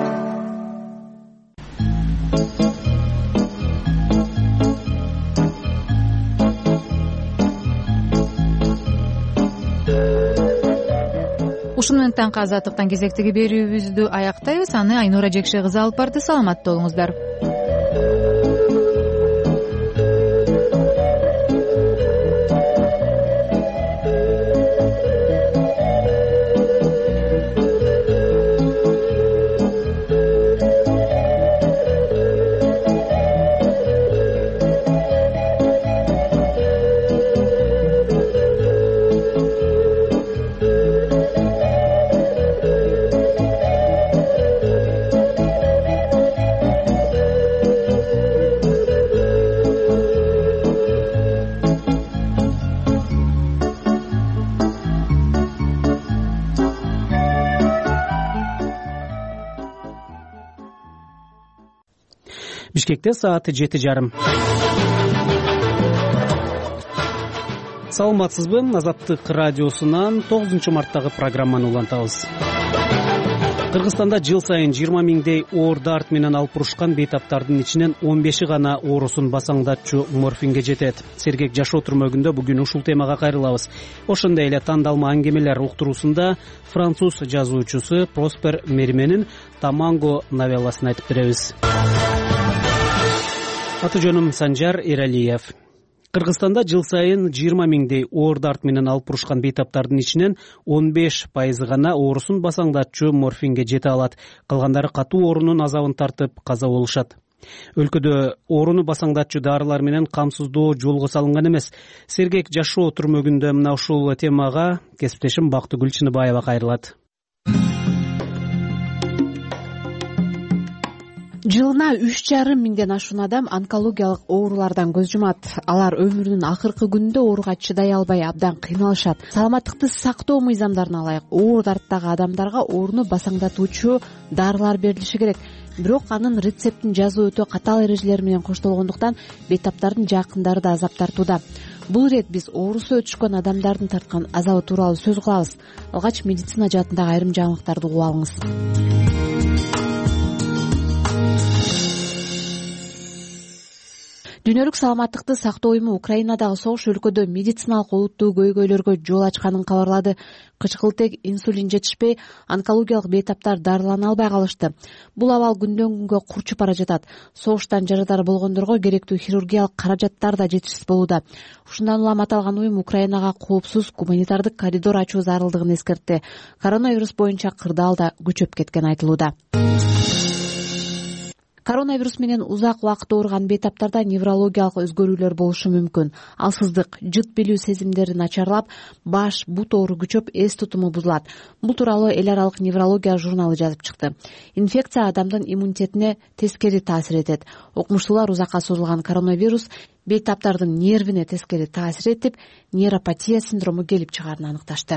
Ушуну менен таңкы азаттыктан кезектеги берүүбүздү аяктайбыз. Аны Айнура Жекше кызы алып барды. Саламатта болуңуздар. Бишкекте саат 7:30. Саламатсызбы? Азаттык радиосунан 9 марттагы программаны улантабыз. Кыргызстанда жыл сайын 20 миңдей оор дарт менен алып урушкан бейтаптардын ичинен 15 гана оорусун басаңдатчу морфинге жетет. Сергек жашоо түрмөгүндө бүгүн ушул темага кайрылабыз. Ошондой эле тандалма аңгемелер уктуруусунда француз жазуучусу Проспер Мерименин Таманго новелласын айтып беребиз. Аты жөнүм Санжар Эралиев. Кыргызстанда жыл сайын 20 миңдей оор дарт менен алып урушкан бейтаптардын ичинен 15% гана оорусун басаңдатчу морфинге жете алат. Калгандары катуу оорунун азабын тартып каза болушат. Өлкөдө ооруну басаңдатчу дарылар менен камсыздоо жолго салынган эмес. Сергек жашоо түрмөгүндө мына ушул темага кесиптешим Бактыгүл Чыныбаева кайрылат. Жылына 3,5 миңден ашуун адам онкологиялык оорулардан көз жумат. Алар өмүрүнүн акыркы күнүндө ооруга чыдай албай абдан кыйналышат. Саламаттыкты сактоо мыйзамдарына ылайык оор дарттагы адамдарга ооруну басаңдатуучу дарылар берилиши керек. Бирок анын рецептин жазуу өтө катаал эрежелер менен коштолгондуктан бейтаптардын жакындары да азап тартууда. Бул ирет биз оорусу өтүшкөн адамдардын тарткан азабы тууралуу сөз кылабыз. Алгач медицина жаатындагы айрым жаңылыктарды угуп алыңыз. Дүйнөлүк саламаттыкты сактоо уюму Украинадагы согуш өлкөдө медициналык олуттуу көйгөйлөргө жол ачканын кабарлады. Кычкылтек инсулин жетишпей, онкологиялык бейтаптар дарылана албай калышты. Бул абал күндөн күнгө курчуп бара жатат. Согуштан жарадар болгондорго керектүү хирургиялык каражаттар да жетишсиз болууда. Ушундан улам аталган уюм Украинага коопсуз гуманитардык коридор ачуу зарылдыгын эскертти. Коронавирус боюнча кырдаал да күчөп кеткен айтылууда. Коронавирус менен узак убакыт ооруган бейтаптарда неврологиялык өзгөрүүлөр болушу мүмкүн. Алсыздык, жыт билүү сезимдери начарлап, баш, бут оору күчөп, эс тутуму бузулат. Бул тууралуу эл аралык неврология журналы жазып чыкты. Инфекция адамдын иммунитетине тескери таасир этет. Окумуштуулар узакка созулган коронавирус бейтаптардын нервине тескери таасир этип, нейропатия синдрому келип чыгаарын аныкташты.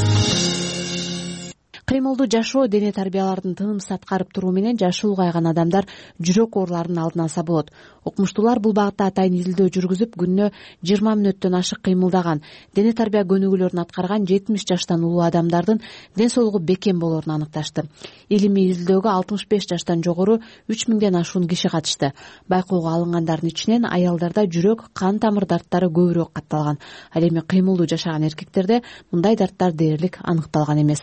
Кыймылдуу жашоо дене тарбиялардын тынымсыз аткарып туруу менен жашы улгайган адамдар жүрөк ооруларын алдын алса болот. Окумуштуулар бул багытта атайын изилдөө жүргүзүп, күнүнө 20 мүнөттөн ашык кыймылдаган, дене тарбия көнүгүүлөрүн аткарган 70 жаштан улуу адамдардын ден соолугу бекем болоорун аныкташты. Илимий изилдөөгө 65 жаштан жогору 3 миңден ашуун киши катышты. Байкоого алынгандардын ичинен аялдарда жүрөк, кан тамыр дарттары көбүрөөк катталган. Ал эми кыймылдуу жашаган эркектерде мындай дарттар дээрлик аныкталган эмес.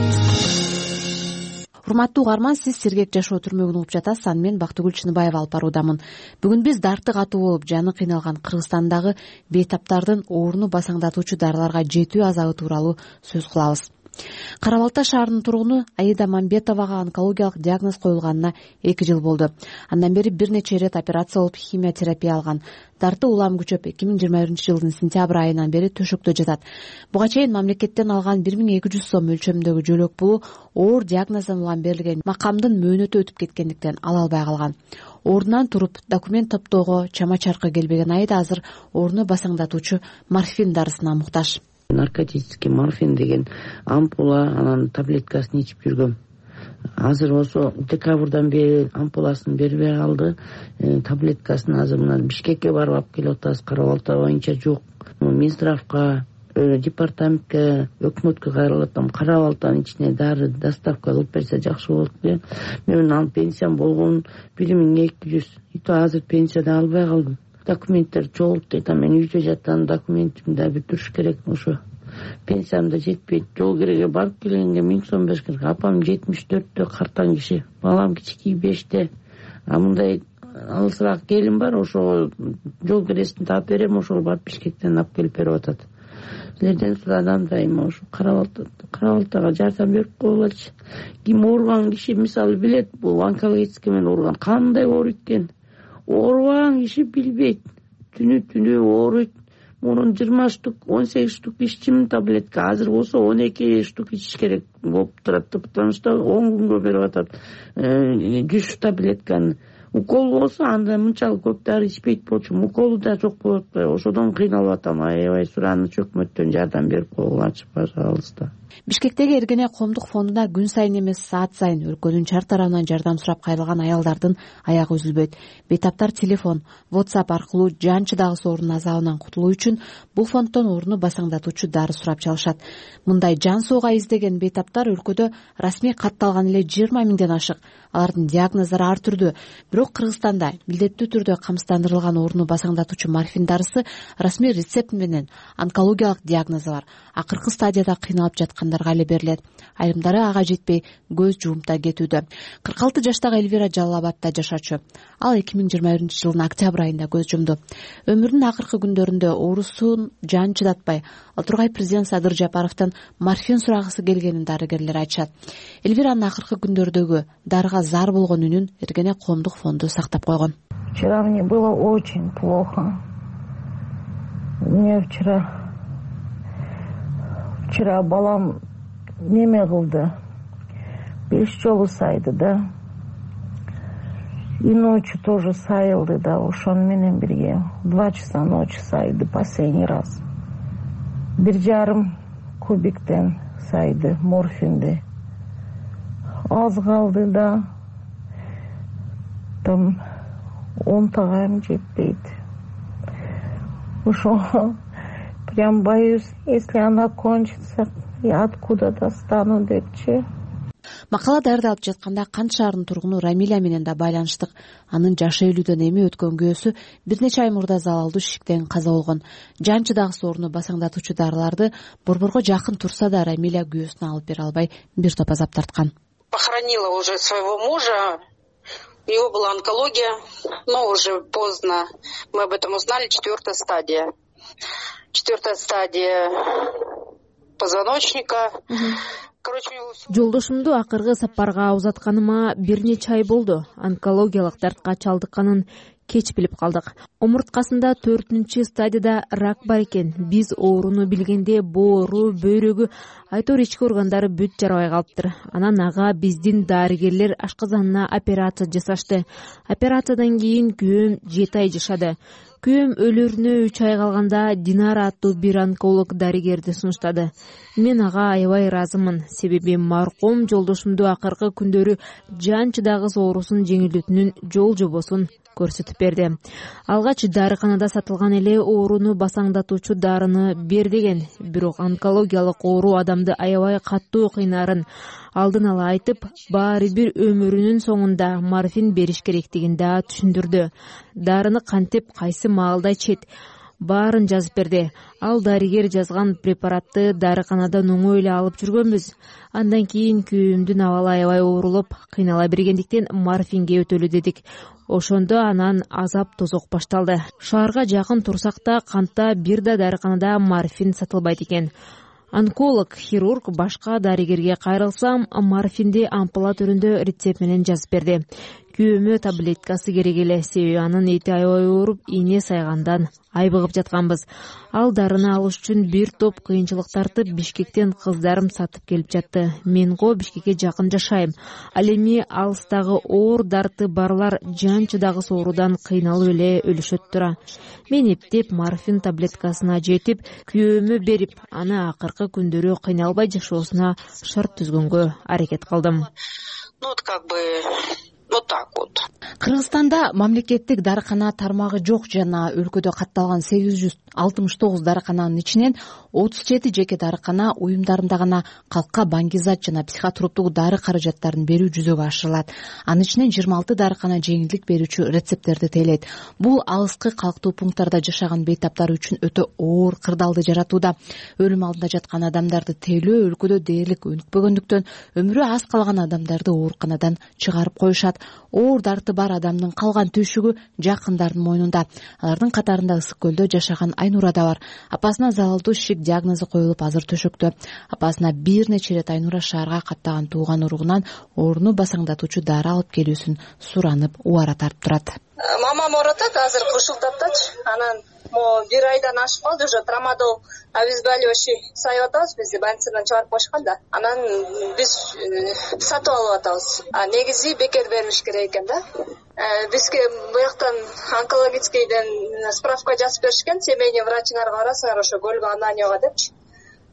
Урматтуу угарман, сиз Сергек жашоо түрмөгүн угуп жатасыз. Аны мен Бактыгүл Чыныбаева алып баруудамын. Бүгүн биз дарты катуу болуп, жаны кыйналган Кыргызстандагы бейтаптардын ооруну басаңдатуучу дарыларга жетүү азабы тууралуу сөз кылабыз. Кара Балта шаарынын тургуну Аида Мамбетовага онкологиялык диагноз коюлганына 2 жыл болду. Андан бери бир нече ирет операция болуп, химиотерапия алган. Дарты улам күчөп 2021-жылдын сентябрь айынан бери төшөктө жатат. Буга чейин мамлекеттен алган 1200 сом мөлчөрүндөгү жөлөк пулу оор диагноздан улам берилген макамдын мөөнөтү өтүп кеткендиктен ала албай калган. Ордунан туруп документ топтоого чама чаркы келбеген Аида азыр ордуну басаңдатуучу морфин дарысына муктаж. Наркотический морфин деген ампула, анан таблеткасын ичип жүргөм. Азыр ошо декабрдан бери ампуласын бербей калды. Таблеткасын азыр мына Бишкекке барып алып келип атабыз. Кара Балта боюнча жок. Минздравга, департаментке, өкмөткө кайрылып атам. Кара Балтанын ичине дары доставка кылып берсе жакшы болот деп. Менин ал пенсиям болгон 1200. Ито азыр пенсия да албай калдым. Документтер чогулуп дейт, мен үйдө жатам, документимди да бүтүрүш керек. Ошо пенсиям да жетпейт. Жол кереге барып келгенге 1000 сом бериш керек. Апам 74-тө картан киши, балам кичикей 5-те. Мындай алысыраак келин бар, ошо жол кересин таап берем, ошол барып Бишкектен алып келип берип атат. Силерден сурадым дайыма ошо Кара Балтага жардам берип коелучу. Ким ооруган киши мисалы билет, бул онкологический менен ооруган кандай ооруйт экен. Ооруган киши билбейт. Түнү ооруйт. Мунун 20 штук, 18 штук иччим таблетка. Азыр болсо 12 штук ичиш керек болуп турат. Потому что 10 күнгө берип атат 100 таблетканы. Укол болсо анда мынчалык көп дары ичпейт болчу. Уколу да жок болуп атпайбы. Ошодон кыйналып атам. Аябай суранычы өкмөттөн жардам берип койгулачы, пожалуйста. Бишкектеги Эргене коомдук фондуна күн сайын эмес саат сайын өлкөнүн чар тарабынан жардам сурап кайрылган аялдардын аягы үзүлбөйт. Бейтаптар телефон, WhatsApp аркылуу жан чыдагыс оорунун азабынан кутулуу үчүн бул фонддон ооруну басаңдатуучу дары сурап чалышат. Мындай жан сууга издеген бейтаптар өлкөдө расмий катталган эле 20 миңден ашык. Алардын диагноздору ар түрдүү. Бирок Кыргызстанда милдеттүү түрдө камсыздандырылган ооруну басаңдатуучу морфин дарысы расмий рецепт менен онкологиялык диагнозу бар. Акыркы стадияда кыйналып жаткандарга эле берилет. Айрымдары ага жетпей көз жуумта кетүүдө. 46 жаштагы Эльвира Жалал Абадта жашачу. Ал 2021-жылдын октябрь айында көз жумду. Өмүрүнүн акыркы күндөрүндө оорусун жан чыдатпай, ал тургай президент Садыр Жапаровдон морфин сурагысы келгенин дарыгерлер айтышат. Эльвиранын акыркы күндөрдөгү дарыга зар болгон үнүн Эргене коомдук фонду сактап койгон. Вчера мне было очень плохо. Мне вчера балам неме кылды. 5 жолу сайды да. И ночью тоже сайылды да. Ошон менен бирге 2 часа ночи сайды последний раз. 1,5 кубиктен сайды морфинди. Аз калды да. Там 10 тагам жетпейт. Ошо прям боюсь, если она кончится, я откуда достану депчи. Макала даярдалып жатканда Кант шаарынын тургуну Рамиля менен да байланыштык. Анын жашы 50дөн эми өткөн күйөөсү бир нече ай мурда залалдуу шиктен каза болгон. Жан чыдагыс ооруну басаңдатуучу дарыларды борборго жакын турса да Рамиля күйөөсүнө алып бере албай бир топ азап тарткан. Похоронила уже своего мужа. У него была онкология, но уже поздно. Мы об этом узнали, 4-я стадия. 4-я стадия позвоночника. Жолдошумду акыркы сапарга узатканыма бир нече ай болду. Онкологиялык дартка чалдыкканын кеч билип калдык. Омурткасында 4-чү стадияда рак бар экен. Биз ооруну билгенде боору, бөйрөгү, айтор ички органдары бүт жарабай калыптыр. Анан ага биздин дарыгерлер ашказанына операция жасашты. Операциядан кийин күйөөм 7 ай жашады. Күйөөм өлөрүнө 3 ай калганда Динара аттуу бир онколог дарыгерди сунуштады. Мен ага аябай ыраазымын. Себеби маркум жолдошумду акыркы күндөрү жан чыдагыс оорусун жеңилдетүүнүн жол жобосун көрсөтүп берди. Алгач дарыканада сатылган эле ооруну басаңдатуучу дарыны бер деген. Бирок онкологиялык оору адамды аябай каттуу кыйнарын алдын ала айтып, баары бир өмүрүнүн соңунда морфин бериш керектигин да түшүндүрдү. Дарыны кантип кайсы маалда ичет, баарын жазып берди. Ал дарыгер жазган препаратты дарыканадан оңой эле алып жүргөнбүз. Андан кийин күйөөмдүн абалы аябай оорулуп, кыйнала бергендиктен морфинге өтөлү дедик. Ошондо анан азап тозок башталды. Шаарга жакын турсак да Кантта бир да дарыканада морфин сатылбайт экен. Онколог, хирург башка дарыгерге кайрылсам, морфинди ампула түрүндө рецепт менен жазып берди. Күйөөмө таблеткасы керек эле, себеби анын эти аябай ооруп, ийне сайгандан айбыгып жатканбыз. Ал дарыны алыш үчүн бир топ кыйынчылык тартып Бишкектен кыздарым сатып келип жатты. Мен го Бишкекке жакын жашайм. Ал эми алыстагы оор дарты барлар жан чыдагыс оорудан кыйналып эле өлүшөт тура. Мен эптеп морфин таблеткасына жетип, күйөөмө берип, аны акыркы күндөрү кыйналбай жашоосуна шарт түзгөнгө аракет кылдым. Вот так вот. Кыргызстанда мамлекеттик дарыкана тармагы жок жана өлкөдө катталган 869 дарыкананын ичинен 37 жеке дарыкана уюмдарында гана калкка баңгизат жана психотроптук дары каражаттарын берүү жүзөгө ашырылат. Анын ичинен 26 дарыкана жеңилдик берүүчү рецепттерди тейлейт. Бул алыскы калктуу пункттарда жашаган бейтаптар үчүн өтө оор кырдаалды жаратууда. Өлүм алдында жаткан адамдарды тейлөө өлкөдө дээрлик өнүкпөгөндүктөн өмүрү аз калган адамдарды ооруканадан чыгарып коюшат. Оор дарты бар адамдын калган түйшүгү жакындардын мойнунда. Алардын катарында Ысык көлдө жашаган Айнура да бар. Апасына залалдуу шик диагнозу коюлуп азыр төшөктө. Апасына бир нече ирет Айнура шаарга каттаган тууган уругунан ооруну басаңдатуучу дары алып келүүсүн суранып убара тартып турат. Мамам оорутат, азыр кушултаптачы. Анан бир айдан ашып калды, уже трамадол обезболивающий сайып атабыз, бизди больницадан чыгарып коюшкан да. Анан биз сатып алып атабыз. Негизи бекер бериш керек экен да. Бизге буяктан онкологическийден справка жазып беришкен, семейный врачыңарга барасыңар, ошо Гөлгө Ананьева депчи.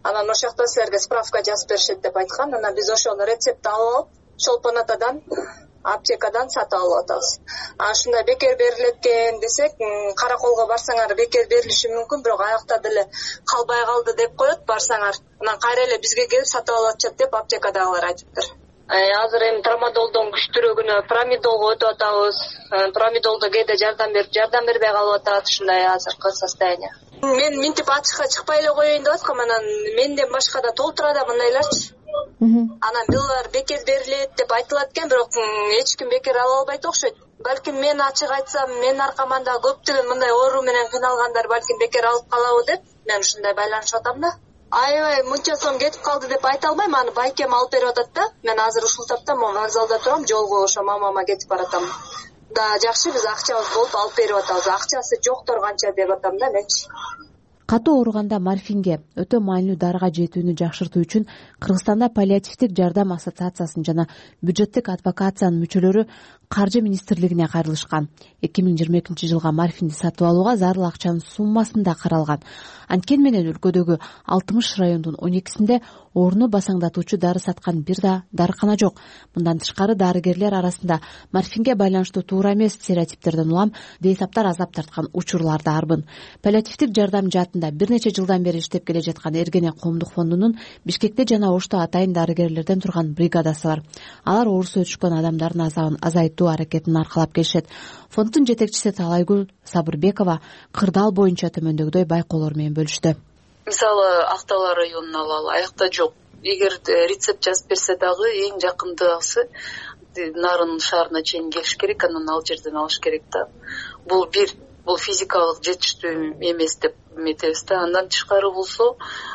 анан ошол жакта силерге справка жазып беришет деп айткан. Анан биз ошол рецептти алып алып шолпонатадан аптекадан сатып алып атабыз. Ушундай бекер берилет экен десек, караколго барсаңар бекер берилиши мүмкүн, бирок аякта деле калбай калды деп коет, барсаңар. Анан кайра эле бизге келип сатып алып атышат деп аптекадагылар айтыптыр. Азыр эми трамадолдон күчтүүрөгүнө промедолго өтүп атабыз. Промедолдо кээде жардам бербей калып атат, ушундай азыркы состояние. Мен минтип ачыкка чыкпай эле коеюн деп аткам, анан менден башка да толтура мындайларчы. Анан булар бекер берилет деп айтылат экен, бирок эч ким бекер ала албайт окшойт. Балким мен ачык айтсам, мен аркаманда көптөгөн мындай оору менен кыйналгандар балким бекер алып калабы деп мен ушундай байланышып атам да. Аябай мынча сом кетип калды деп айта албайм, аны байкем алып берип атат да. Мен азыр ушул тапта вокзалда турам, жолго ошо мамама кетип баратам. Да жакшы, биз акчабыз болуп алып берип атабыз. Акчасы жоктор канча деп атам да менчи. Катуу ооруганда морфинге өтө маанилүү дарыга жетүүнү жакшыртуу үчүн Кыргызстанда паллиативдик жардам ассоциациясынын жана бюджеттик адвокациянын мүчөлөрү Каржы министрлигине кайрылышкан. 2022-жылга морфинди сатып алууга зарыл акчанын суммасын да каралган. Анткени менен өлкөдөгү 60 райондун 12синде орну басаңдатуучу дары саткан бир да дарыкана жок. Мындан тышкары дарыгерлер арасында морфинге байланыштуу туура эмес стереотиптерден улам бейтаптар азап тарткан учурлар да арбын. Паллиативдик жардам жаатында бир нече жылдан бери иштеп келе жаткан Эргене коомдук фондунун Бишкекте жана Ошто атайын дарыгерлерден турган бригадасы бар. Алар оорусу өтүшкөн адамдардын азабын азайтуу аракетин аркалап келишет. Фонддун жетекчиси Талайгүл Сабырбекова кырдаал боюнча төмөндөгүдөй байкоолор менен бөлүштү. Мисалы Актала районун алалы, аякта жок. Эгер рецепт жазып берсе дагы эң жакындагысы Нарын шаарына чейин келиш керек, анан ал жерден алыш керек да. Бул физикалык жетиштүү эмес деп метебиз да. Андан тышкары болсо,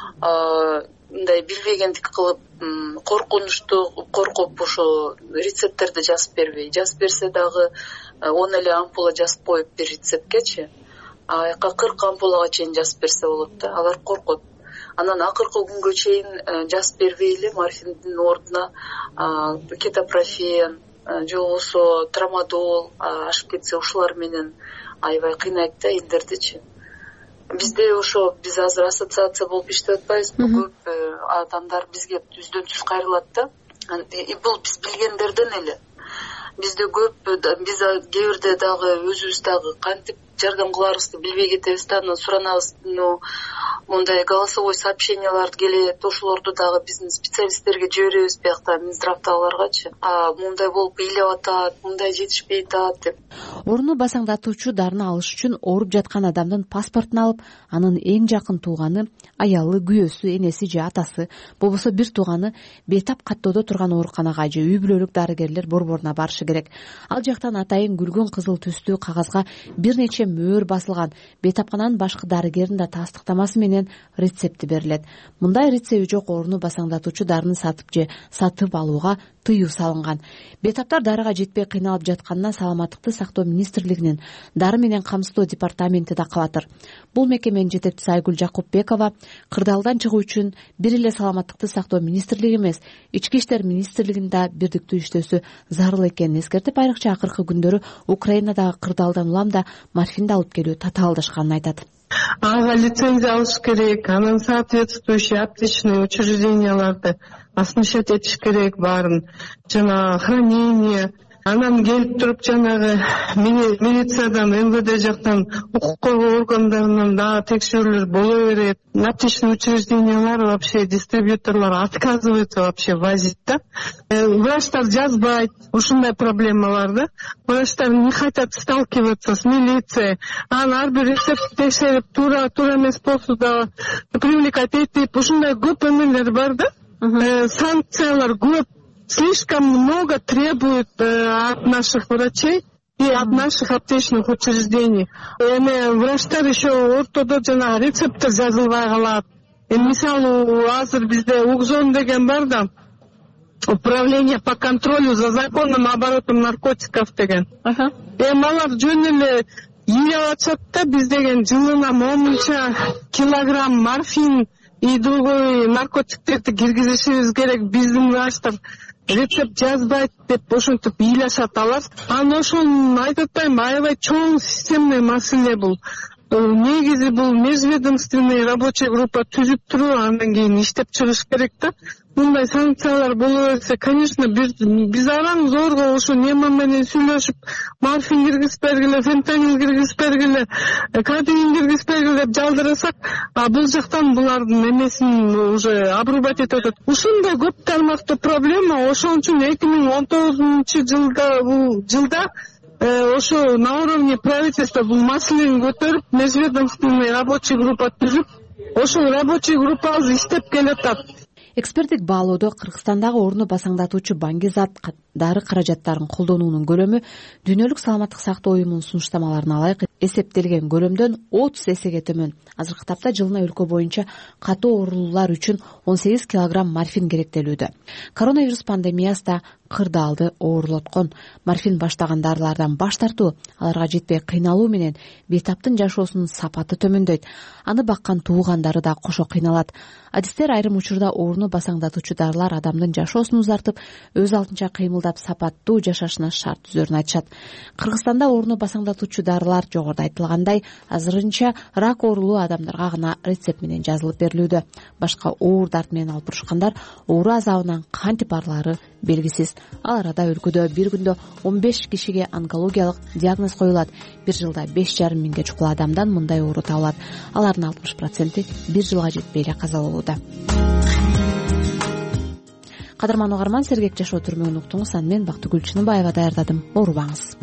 мындай билбегендик кылып, коркуп ошо рецепттерди жазып берсе дагы 10 эле ампула жазып коюп бир рецепткечи, аяка 40 ампулага чейин жазып берсе болот да. Алар коркот. Анан акыркы күнгө чейин жазып бербей эле морфиндин ордуна кетопрофен же болбосо трамадол ашып кетсе, ушулар менен аябай кыйнайт да элдердичи. Биз азыр ассоциация болуп иштеп атпайбызбы? Көп адамдар бизге түздөн түз кайрылат да. Бул биз билгендерден эле. Бизде көп, биз кээ бирде дагы өзүбүз дагы кантип жардам кыларыбызды билбей кетебиз да. Анан суранабыз, мындай голосовой сообщениялар келет, ошолорду дагы биздин специалисттерге жиберебиз, биякта Минздравдагыларгачы. Мындай болуп ыйлап атат, мындай жетишпей атат деп. Орну басаңдатуучу дарыны алыш үчүн ооруп жаткан адамдын паспортун алып, анын эң жакын тууганы, аялы, күйөөсү, энеси же атасы, болбосо бир тууганы бейтап каттоодо турган ооруканага же үй бүлөлүк дарыгерлер борборуна барышы керек. Ал жактан атайын күлгөн кызыл түстүү кагазга бир нече мөөр басылган бейтапкананын башкы дарыгердин да тастыктамасы менен рецепти берилет. Мындай рецепти жок орну басаңдатуучу дарыны сатып алууга тыюу салынган. Бейтаптар дарыга жетпей кыйналып жатканына Саламаттыкты сактоо министрлигинин дары менен камсыздоо департаменти да кабатыр. Бул мекеменин жетекчиси Айгүл Жакупбекова кырдаалдан чыгуу үчүн бир эле Саламаттыкты сактоо министрлиги эмес, Ички иштер министрлигинин да бирдиктүү иштөөсү зарыл экенин эскертип, айрыкча акыркы күндөрү Украинадагы кырдаалдан улам да морфинди алып келүү татаалдашканын айтат. Ага лицензия алыш керек, анан соответствующий аптечный учрежденияларды осмощать этиш керек баарын, жана хранение. Анан келип туруп жанагы милициядан, МВД жактан, укук коргоо органдарынан дагы текшерүүлөр боло берет. Аптечный учреждениялар вообще, дистрибьюторлор отказываются вообще возить да. Врачтар жазбайт, ушундай проблемалар да. Врачтар не хотят сталкиваться с милицией. Ар бир рецепт текшерип, туура эмес болсо да привлекать этип, ушундай көп эмелер бар да. Санкциялар көп. Слишком много требует от наших врачей и от наших аптечных учреждений. Врачтар еще ортодо жана рецепттер жазылбай калат. Мисалы азыр бизде УКЗОН деген бар да, управление по контролю за законным оборотом наркотиков деген. Алар жөн эле ийип атышат да, биз деген жылына 10 килограмм морфин и другой наркотиктерди киргизишибиз керек. Биздин врачтар рецепт жазбайт деп ошентип ыйлашат алар. Анан ошону айтып атпайм, аябай чоң системный маселе бул. негизи бул межведомственный рабочий группа түзүп туруп андан кийин иштеп чыгыш керек да. Мындай санкциялар боло берсе, конечно, биз араң зорго ошо нема менен сүйлөшүп, морфин киргизбергиле, фентанил киргизбергиле, кадеин киргизбергиле деп жалдырасак, бул жактан булардын эмесин уже обрубать этип атат. Ушундай көп тармактуу проблема. Ошон үчүн 2019-жылда ошо на уровне правительства бул маселени көтөрүп, межведомственный рабочий группа түзүп, ошол рабочий группабыз иштеп келатат. Эксперттик баалоодо Кыргызстандагы орну басаңдатуучу баңги-зат дары каражаттарын колдонуунун көлөмү Дүйнөлүк саламаттык сактоо уюмунун сунуштамаларына ылайык эсептелген көлөмдөн 30 эсеге төмөн. Азыркы тапта жылына өлкө боюнча катуу оорулуулар үчүн 18 килограмм морфин керектелүүдө. Коронавирус пандемиясы да кырдаалды оорлоткон. Морфин баштаган дарылардан баш тартуу, аларга жетпей кыйналуу менен бейтаптын жашоосунун сапаты төмөндөйт. Аны баккан туугандары да кошо кыйналат. Адистер айрым учурда орну басаңдатуучу дарылар адамдын жашоосун узартып, өз алдынча кыймылдап сапаттуу жашашына шарт түзөрүн айтышат. Кыргызстанда орну басаңдатуучу дарылар жогоруда айтылгандай азырынча рак оорулуу адамдарга гана рецепт менен жазылып берилүүдө. Башка оор дарт менен алып турушкандар оору азабынан кантип арылаары белгисиз. Ал арада өлкөдө бир күндө 15 кишиге онкологиялык диагноз коюлат. Бир жылда 5,5 миңге чукул адамдан мындай оору табылат. Алардын 60% бир жылга жетпей эле каза болууда. Кадырман угарман, сергек жашоо түрмөгүн уктуңуз. Мен Бактыгүл Чыныбаева даярдадым. Оорубаңыз.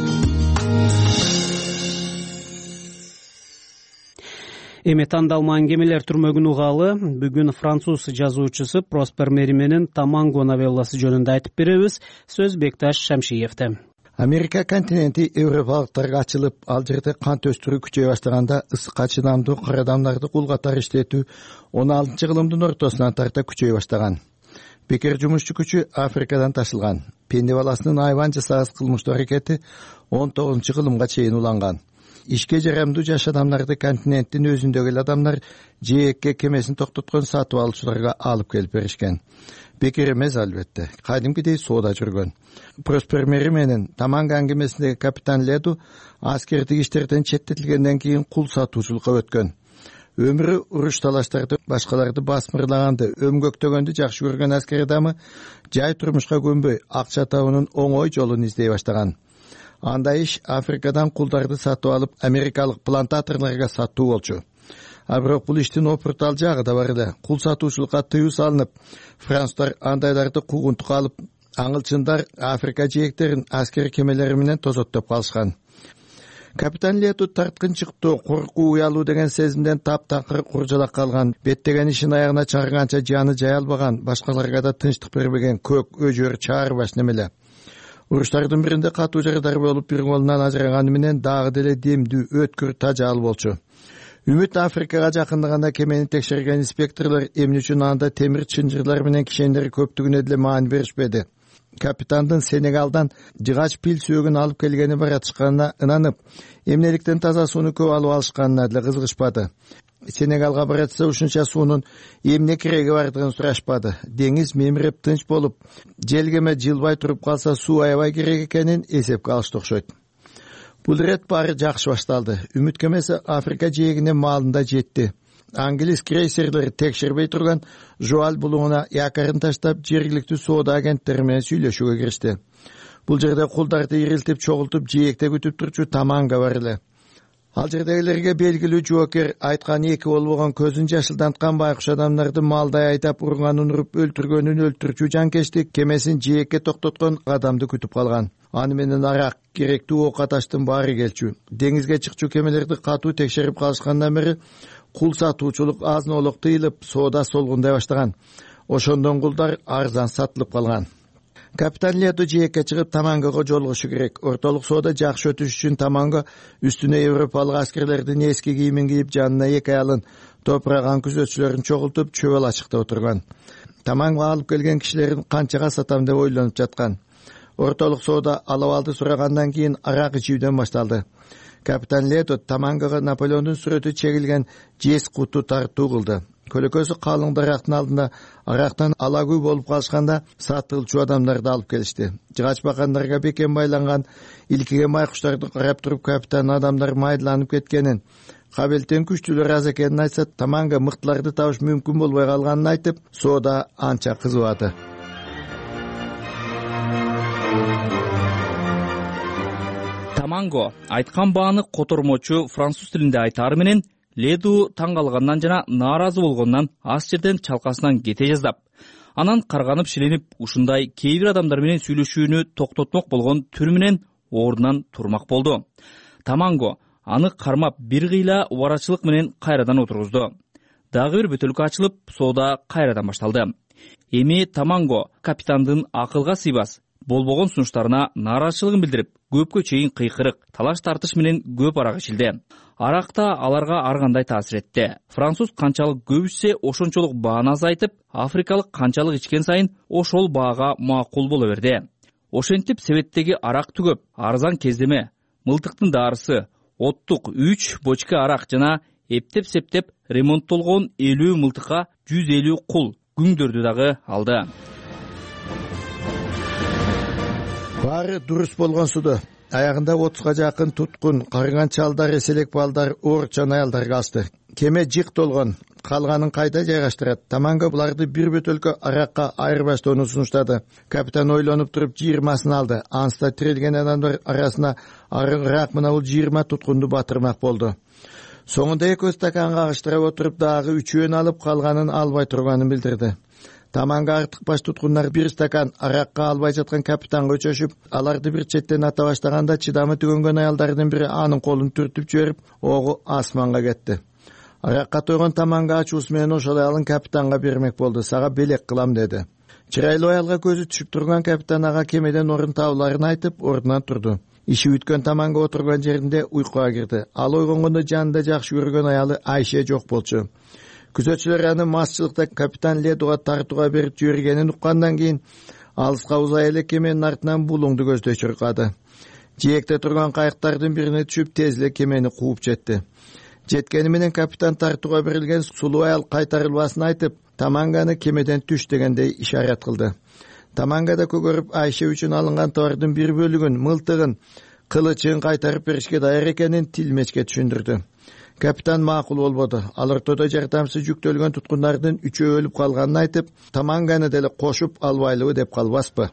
Эми тандалма аңгемелер түрмөгүн угалы бүгүн француз жазуучусу Проспер Мери менен Таманго новелласы жөнүндө айтып беребиз. Сөз Бекташ Шамшиевде. Америка континенти европалыктарга ачылып, ал жерде кант өстүрүү күчөй баштаганда ысыкка чыдамдуу кара адамдарды кул катары иштетүү 16-кылымдын ортосунан тарта күчөй баштаган. Бекер жумушчу күчү Африкадан ташылган. Пенде баласынын айван жасагыс кылмыштуу аракети 19-кылымга чейин уланган. Ишке жарамдуу жаш адамдарды континенттин өзүндөгү эле адамдар жээкке кемесин токтоткон сатып алуучуларга алып келип беришкен. Бекер эмес албетте, кадимкидей соода жүргөн. Проспер Мери менен Таманга аңгемесиндеги капитан Леду аскердик иштерден четтетилгенден кийин кул сатуучулукка өткөн. Өмүрү уруш талаштарды, башкаларды басмырлаганды, өмгөктөгөндү жакшы көргөн аскер адамы жай турмушка көнбөй, акча табуунун оңой жолун издей баштаган. Андай иш Африкадан кулдарды сатып алып, америкалык плантаторлорго сатуу болчу. Бирок бул иштин опуртал жагы да бар эле. Кул сатуучулукка тыюу салынып, француздар андайларды куугунтукка алып, аңылчындар Африка жээктерин аскер кемелери менен тозоттоп калышкан. Капитан Лету тарткынчыктуу, коркуу, уялуу деген сезимден таптакыр куржалак калган, беттеген ишин аягына чыгарганча жаны жай албаган, башкаларга да тынчтык бербеген көк, өжөр, чаар баш немеле. Уруштардын биринде катуу жарадар болуп, бир колунан ажыраганы менен дагы деле демдүү, өткүр, тажал болчу. Үмүт Африкага жакындаганда кемени текшерген инспекторлор эмне үчүн анда темир чынжырлар менен кишендери көптүгүнө деле маани беришпеди. Капитандын Сенегалдан жыгач пил сөөгүн алып келгени баратышканына ынанып, эмнеликтен таза сууну көп алып алышканына деле кызыгышпады. Сенегалга баратса ушунча суунун эмне кереги бардыгын сурашпады. Деңиз мемиреп тынч болуп, желгеме жылбай туруп калса суу аябай керек экенин эсепке алышты окшойт. Бул рет баары жакшы башталды. Үмүт кемеси Африка жээгине маалында жетти. Англис крейсерлери текшербей турган Жуал булуңуна якорун таштап, жергиликтүү соода агенттери менен сүйлөшүүгө киришти. Бул жерде кулдарды ирилтип, чогултуп, жээкте күтүп турчу Таманга бар эле. Ал жердегилерге белгилүү жоокер айткан эки болбогон көзүн жашылданткан байкуш адамдарды малдай айдап, урганын уруп, өлтүргөнүн өлтүрчү жанкечтик кемесин жээкке токтоткон адамды күтүп калган. Аны менен арак, керектүү ок аташтын баары келчү. Деңизге чыкчу кемелерди катуу текшерип калышкандан бери кул сатуучулук азын-олук тыйылып, соода солгундай баштаган. Ошондон кулдар арзан сатылып калган. Капитан Лету жээкке чыгып Тамангага жолугушу керек. Ортолук соода жакшы өтүш үчүн Таманга үстүнө европалык аскерлердин эски кийимин кийип, жанына эки аялын топураган күзөтчүлөрүн чогултуп, чөбөл ачыкта отурган. Таманга алып келген кишилерин канчага сатам деп ойлонуп жаткан. Ортолук соода алабалды сурагандан кийин арак ичүүдөн башталды. Капитан Лету Тамангага Наполеондун сүрөтү чегилген жез куту тартуу кылды. көлөкөсү калың дарактын алдында арактан алагүй болуп калышканда сатылчу адамдарды алып келишти. Жыгач бакандарга бекен байланган илкиге майкуштарды карап туруп капитан адамдар майдаланып кеткенин, кабилеттен күчтүүлөр аз экенин айтса, Таманга мыктыларды табыш мүмкүн болбой калганын айтып, соода анча кызыбады. Таманго айткан бааны котормочу француз тилинде айтары менен Леду таң калгандан жана нааразы болгондон аз жерден чалкасынан кете жаздап, анан карганып шиленип ушундай кээ бир адамдар менен сүйлөшүүнү токтотмок болгон түр менен ордунан турмак болду. Таманго аны кармап бир кыйла убарачылык менен кайрадан отургузду. Дагы бир бөтөлкө ачылып, соода кайрадан башталды. Эми Таманго капитандын акылга сыйбас болбогон сунуштарына нааразычылыгын билдирип, көпкө чейин кыйкырык, талаш тартыш менен көп арак ичилди. Арак да аларга ар кандай таасир этти. Француз канчалык көп ичсе, ошончолук бааны азайтып, африкалык канчалык ичкен сайын ошол баага макул боло берди. Ошентип себеттеги арак түгөп, арзан кездеме, мылтыктын дарысы, оттук 3 бочка арак жана эптеп-септеп ремонттолгон 50 мылтыкка 150 кул күңдөрдү дагы алды. Баары дурус болгон суду. Аягында 30га жакын туткун, карыган чалдар, эселек балдар, оорчан аялдар калышты. Кеме жык толгон. Калганын кайда жайгаштырат? Таманга буларды бир бөтөлкө аракка айырбаштоону сунуштады. Капитан ойлонуп туруп 20-сын алды. Анста тирелген адамдар арасына арыгыраак мына бул 20 туткунду батырмак болду. Соңунда экөө стаканга агыштырып отуруп дагы 3-өн алып калганын албай турганын билдирди. Таманга артык баш туткундар бир стакан аракка албай жаткан капитанга өчөшүп, аларды бир четтен ата баштаганда чыдамы түгөнгөн аялдардын бири анын колун түртүп жиберип, огу асманга кетти. Аракка тойгон Таманга ачуусу менен ошол аялын капитанга бермек болду. Сага белек кылам деди. Чырайлуу аялга көзү түшүп турган капитан ага кемеден орун табыларын айтып, ордунан турду. Иши бүткөн Таманга отурган жеринде уйкуга кирди. Ал ойгонгондо жанында жакшы көргөн аялы Айше жок болчу. Күзөтчүлөр аны масчылыкта капитан Ледуга тартууга берип жибергенин уккандан кийин алыска узай эле кеменин артынан булуңду көздөй чуркады. Жээкте турган кайыктардын бирине түшүп тез эле кемени кууп жетти. Жеткени менен капитан тартууга берилген сулуу аял кайтарылбасын айтып, Таманганы кемеден түш дегендей ишарат кылды. Таманга да көгөрүп Айше үчүн алынган товардын бир бөлүгүн, мылтыгын, кылычын кайтарып беришке даяр экенин тилмечке түшүндүрдү. Капитан макул болбоду. Ал ортодо жардамсыз жүктөлгөн туткундардын 3-өө өлүп калганын айтып, Таманганы деле кошуп албайлыбы деп калбаспы.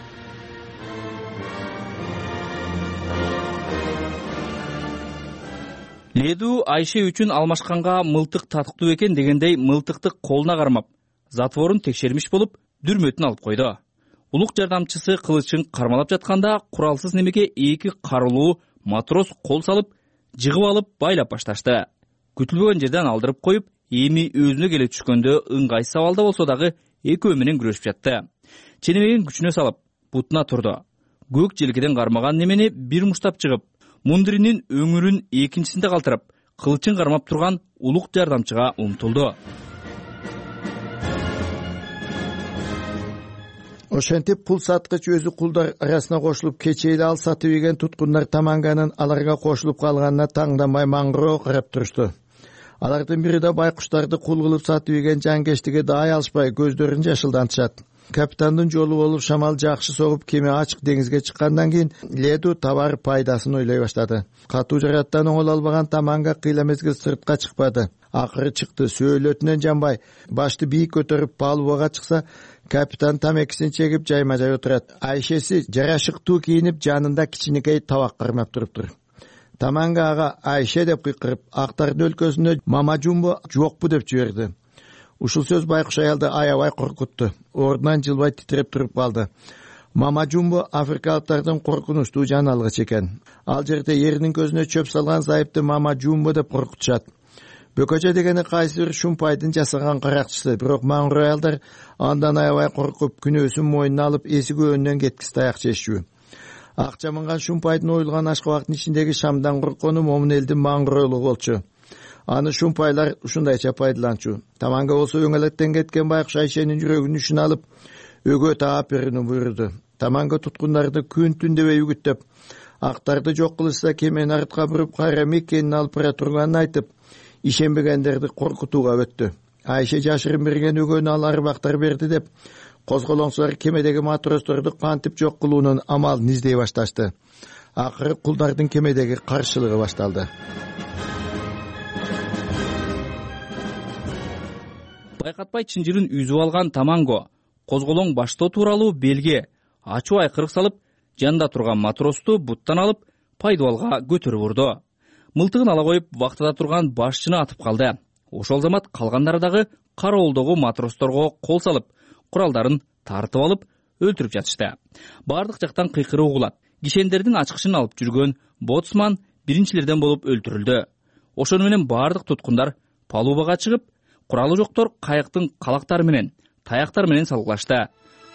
Леду Айше үчүн алмашканга мылтык татыктуу экен дегендей мылтыкты колуна кармап, затворун текшермиш болуп, дүрмөтүн алып койду. Улук жардамчысы кылычын кармалап жатканда куралсыз немеге 2 карылуу матрос кол салып, жыгып алып байлап башташты. Күтүлбөгөн жерден алдырып коюп, эми өзүнө келе түшкөндө ыңгайсыз абалда болсо дагы экөө менен күрөшүп жатты. Ченемеген күчүнө салып, бутуна турду. Көк желкеден кармаган немени бир муштап жыгып, мундиринин өңүрүн экинчисинде калтырып, кылычын кармап турган улук жардамчыга умтулду. Ошентип пул саткыч өзү кулдар арасына кошулуп кечейле ал сатып ийген туткундар Таманганын аларга кошулуп калганына таңданбай маңгыроо карап турушту. Алардын бири да байкуштарды кул кылып сатып ийген жанкечтиги даай алышпай көздөрүн жашылдантышат. Капитандын жолу болуп шамал жакшы согуп кеме ачык деңизге чыккандан кийин Леду табар пайдасын ойлой баштады. Катуу жараттан оңол албаган Таманга кыйла мезгил сыртка чыкпады. Акыры чыкты, сөөлөтүнөн жанбай, башты бийик көтөрүп палубага чыкса, капитан тамекисин чегип жайма-жай отурат. Айшеси жарашыктуу кийинип, жанында кичинекей табак кармап туруптур. Таманга ага Айше деп кыйкырып, актардын өлкөсүндө Мама Жумбо жокпу деп жиберди. Ушул сөз байкуш аялды аябай коркутту. Ордунан жылбай титиреп туруп калды. Мама Жумбо африкалыктардын коркунучтуу жаналыгы экен. Ал жерде эринин көзүнө чөп салган зайыпты Мама Жумбо деп коркутушат. Бөкөчө дегени кайсы бир Шумпайдын жасаган каракчысы, бирок маңгыр аялдар андан аябай коркуп, күнөөсүн мойнуна алып, эси көөнүнөн кеткис таяк жешчү. Акча мынган Шумпайдын оюлган ашкабактын ичиндеги шамдан корккону момун элдин маңгыроолугу болчу. Аны Шумпайлар ушундайча пайдаланчу. Таманга болсо өңөлөттөн кеткен байкуш Айшенин жүрөгүнүн ишин алып, өгө таап берүүнү буйруду. Таманга туткундарды күн түн дебей үгүттөп, актарды жок кылышса кемени артка буруп кайра мекенин алып бара турганын айтып, ишенбегендерди коркутууга өттү. Айше жашырын берген өгөнү ал арбактар берди деп козголоңчулар кемедеги матросторду кантип жок кылуунун амалын издей башташты. Акыры кулдардын кемедеги каршылыгы башталды. Байкатпай чынжырын үзүп алган Таманго козголоң баштоо тууралуу белге ачуу айкырык салып, жанында турган матросту буттан алып, пайдубалга көтөрүп урду. Мылтыгын ала коюп, вактада турган башчыны атып калды. Ошол замат калгандары дагы кароолдогу матросторго кол салып, куралдарын тартып алып, өлтүрүп жатышты. Бардык жактан кыйкыруу угулат. Кишендердин ачкычын алып жүргөн боцман биринчилерден болуп өлтүрүлдү. Ошону менен бардык туткундар палубага чыгып, куралы жоктор кайыктын калактары менен, таяктар менен салгылашты.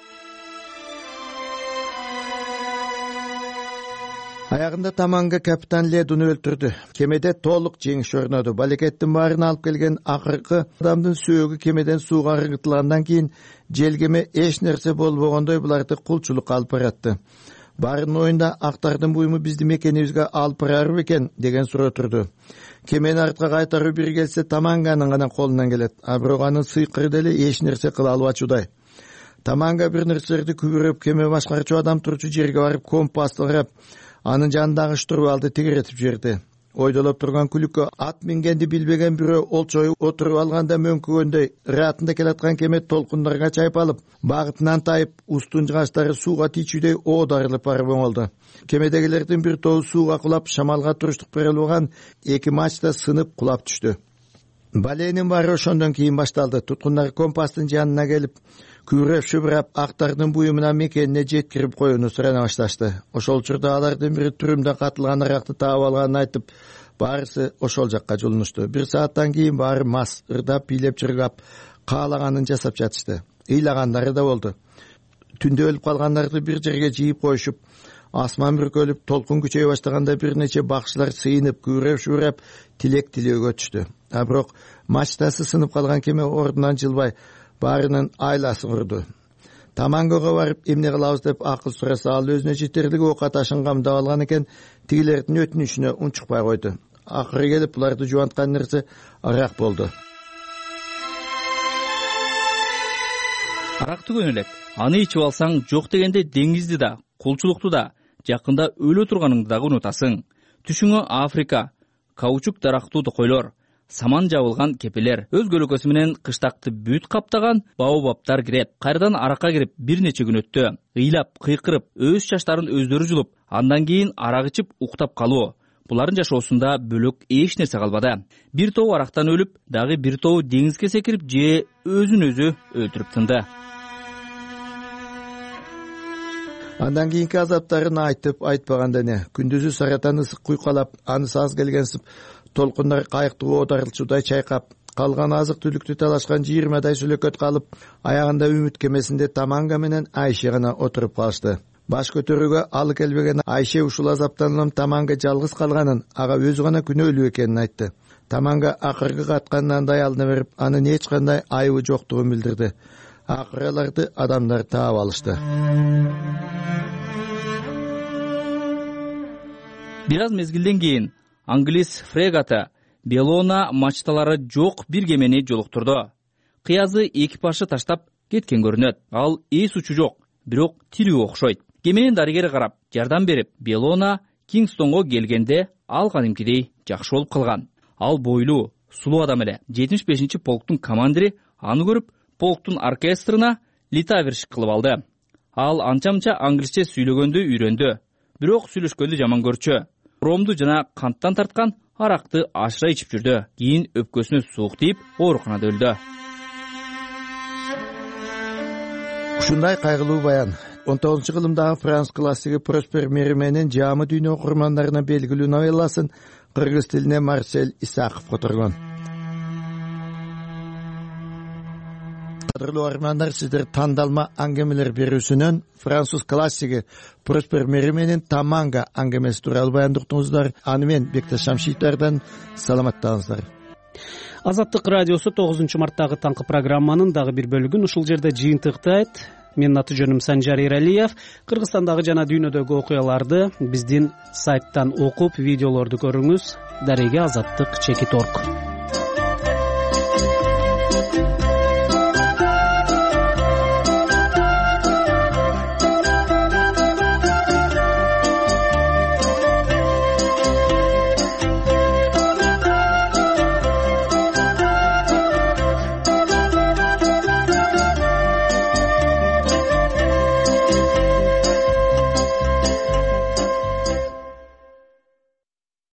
Аягында Таманга капитан Ледуну өлтүрдү. Кемеде толук жеңиш орноду. Балекеттин баарын алып келген акыркы адамдын сөөгү кемеден сууга ыргытылгандан кийин желгеме эч нерсе болбогондой буларды кулчулукка алып баратты. Баарынын оюнда актардын буюму биздин мекенибизге алып барар бекен деген суроо турду. Кемени артка кайтаруу бир келсе Таманганын гана колунан келет. А бирок анын сыйкыры деле эч нерсе кыла албачудай. Таманга бир нерселерди күбүрөп кеме башкарчу адам турчу жерге барып компасты карап, анын жанындагы штурвалды тегеретип жиберди. Ойдолоп турган күлүккө ат мингенди билбеген бирөө олчоюп отуруп алганда мөңкүгөндөй ратында келаткан кеме толкундарга чайып алып, багытынан тайып, устун жыгачтары сууга тийчүдөй оодарылып барып оңолду. Кемедегилердин бир тобу сууга кулап, шамалга туруштук бере албаган эки мачта сынып кулап түштү. Баленин баары ошондон кийин башталды. Туткундар компастын жанына келип, күбүрөп шүбүрөп актардын буюмуна мекенине жеткирип коюуну сурана башташты. Ошол учурда алардын бири түрүмдө катылган аракты таап алганын айтып, баарысы ошол жакка жолунушту. Бир сааттан кийин баары мас, ырдап, бийлеп чыргап, каалаганын жасап жатышты. Ыйлагандары да болду. Түндө өлүп калгандарды бир жерге жыйып коюшуп, асман бүркөлүп, толкун күчөй баштаганда бир нече бакчылар сыйынып, күбүрөп шүбүрөп, тилек тилөөгө түштү. А бирок мачтасы сынып калган кеме ордунан жылбай, баарынын айласын урду. Тамангага барып эмне кылабыз деп акыл сураса, ал өзүнө жетерлик оокат ашын камдап алган экен, тигилердин өтүнүшүнө унчукпай койду. Акыры келип буларды жубанткан нерсе арак болду. Арак түгөн элек. Аны ичип алсаң, жок дегенде деңизди да, кулчулукту да, жакында өлө турганыңды дагы унутасың. Түшүңө Африка, каучук дарактуу токойлор, саман жабылган кепелер, өз көлөкөсү менен кыштакты бүт каптаган баобабтар кирет. Кайрадан аракка кирип бир нече күн өттү. Ыйлап, кыйкырып, өз чачтарын өздөрү жулуп, андан кийин арак ичип уктап калуу. Булардын жашоосунда бөлөк эч нерсе калбады. Бир тобу арактан өлүп, дагы бир тобу деңизге секирип же өзүн өзү өлтүрүп тынды. Андан кийинки азаптарын айтып, айтпаганда не. Күндүзү саратан ысык куйкалап, анысы аз келгенсип, толкундар кайыкты оодарылчудай чайкап, калган азык түлүктү талашкан 20дай сүлөкөт калып, аягында үмүт кемесинде Таманга менен Айше гана отуруп калышты. Баш көтөрүүгө алы келбеген Айше ушул азаптан Таманга жалгыз калганын, ага өзү гана күнөөлүү экенин айтты. Таманга акыркы катканын даялына берип, анын эч кандай айыбы жоктугун билдирди. Акыры аларды адамдар таап алышты. Бир аз мезгилден кийин англис фрегаты Белона мачталары жок бир кемени жолуктурду. Кыязы экипажды таштап кеткен көрүнөт. Ал эс учу жок, бирок тирүү окшойт. Кеменин дарыгери карап, жардам берип, Белона Кингстонго келгенде ал кадимкидей жакшы болуп калган. Ал бойлуу, сулуу адам эле. 75-чи полктун командири аны көрүп, полктун оркестрына литавершик кылып алды. Ал анча-мынча англисче сүйлөгөндү үйрөндү, бирок сүйлөшкөндү жаман көрчү. Ромду жана канттан тарткан аракты ашыра ичип жүрдү. Кийин өпкөсүнө суук тийип, ооруканада өлдү. Ушундай кайгылуу баян 19-кылымдагы француз классиги Проспер Мерименин жаамы дүйнө окурмандарына белгилүү новелласын кыргыз тилине Марсель Исаков которгон. Кадырлуу армандар, сиздер тандалма аңгемелер берүүсүнөн француз классиги Проспер Мерименин Таманга аңгемеси тууралуу баяндыктыңыздар. Аны мен Бектеш Шамшитовдон саламаттаңыздар. Азаттык радиосу 9-марттагы таңкы программанын дагы бир бөлүгүн ушул жерде жыйынтыктайт. Менин аты жөнүм Санжар Эралиев. Кыргызстандагы жана дүйнөдөгү окуяларды биздин сайттан окуп, видеолорду көрүңүз. Дареге Азаттык _org.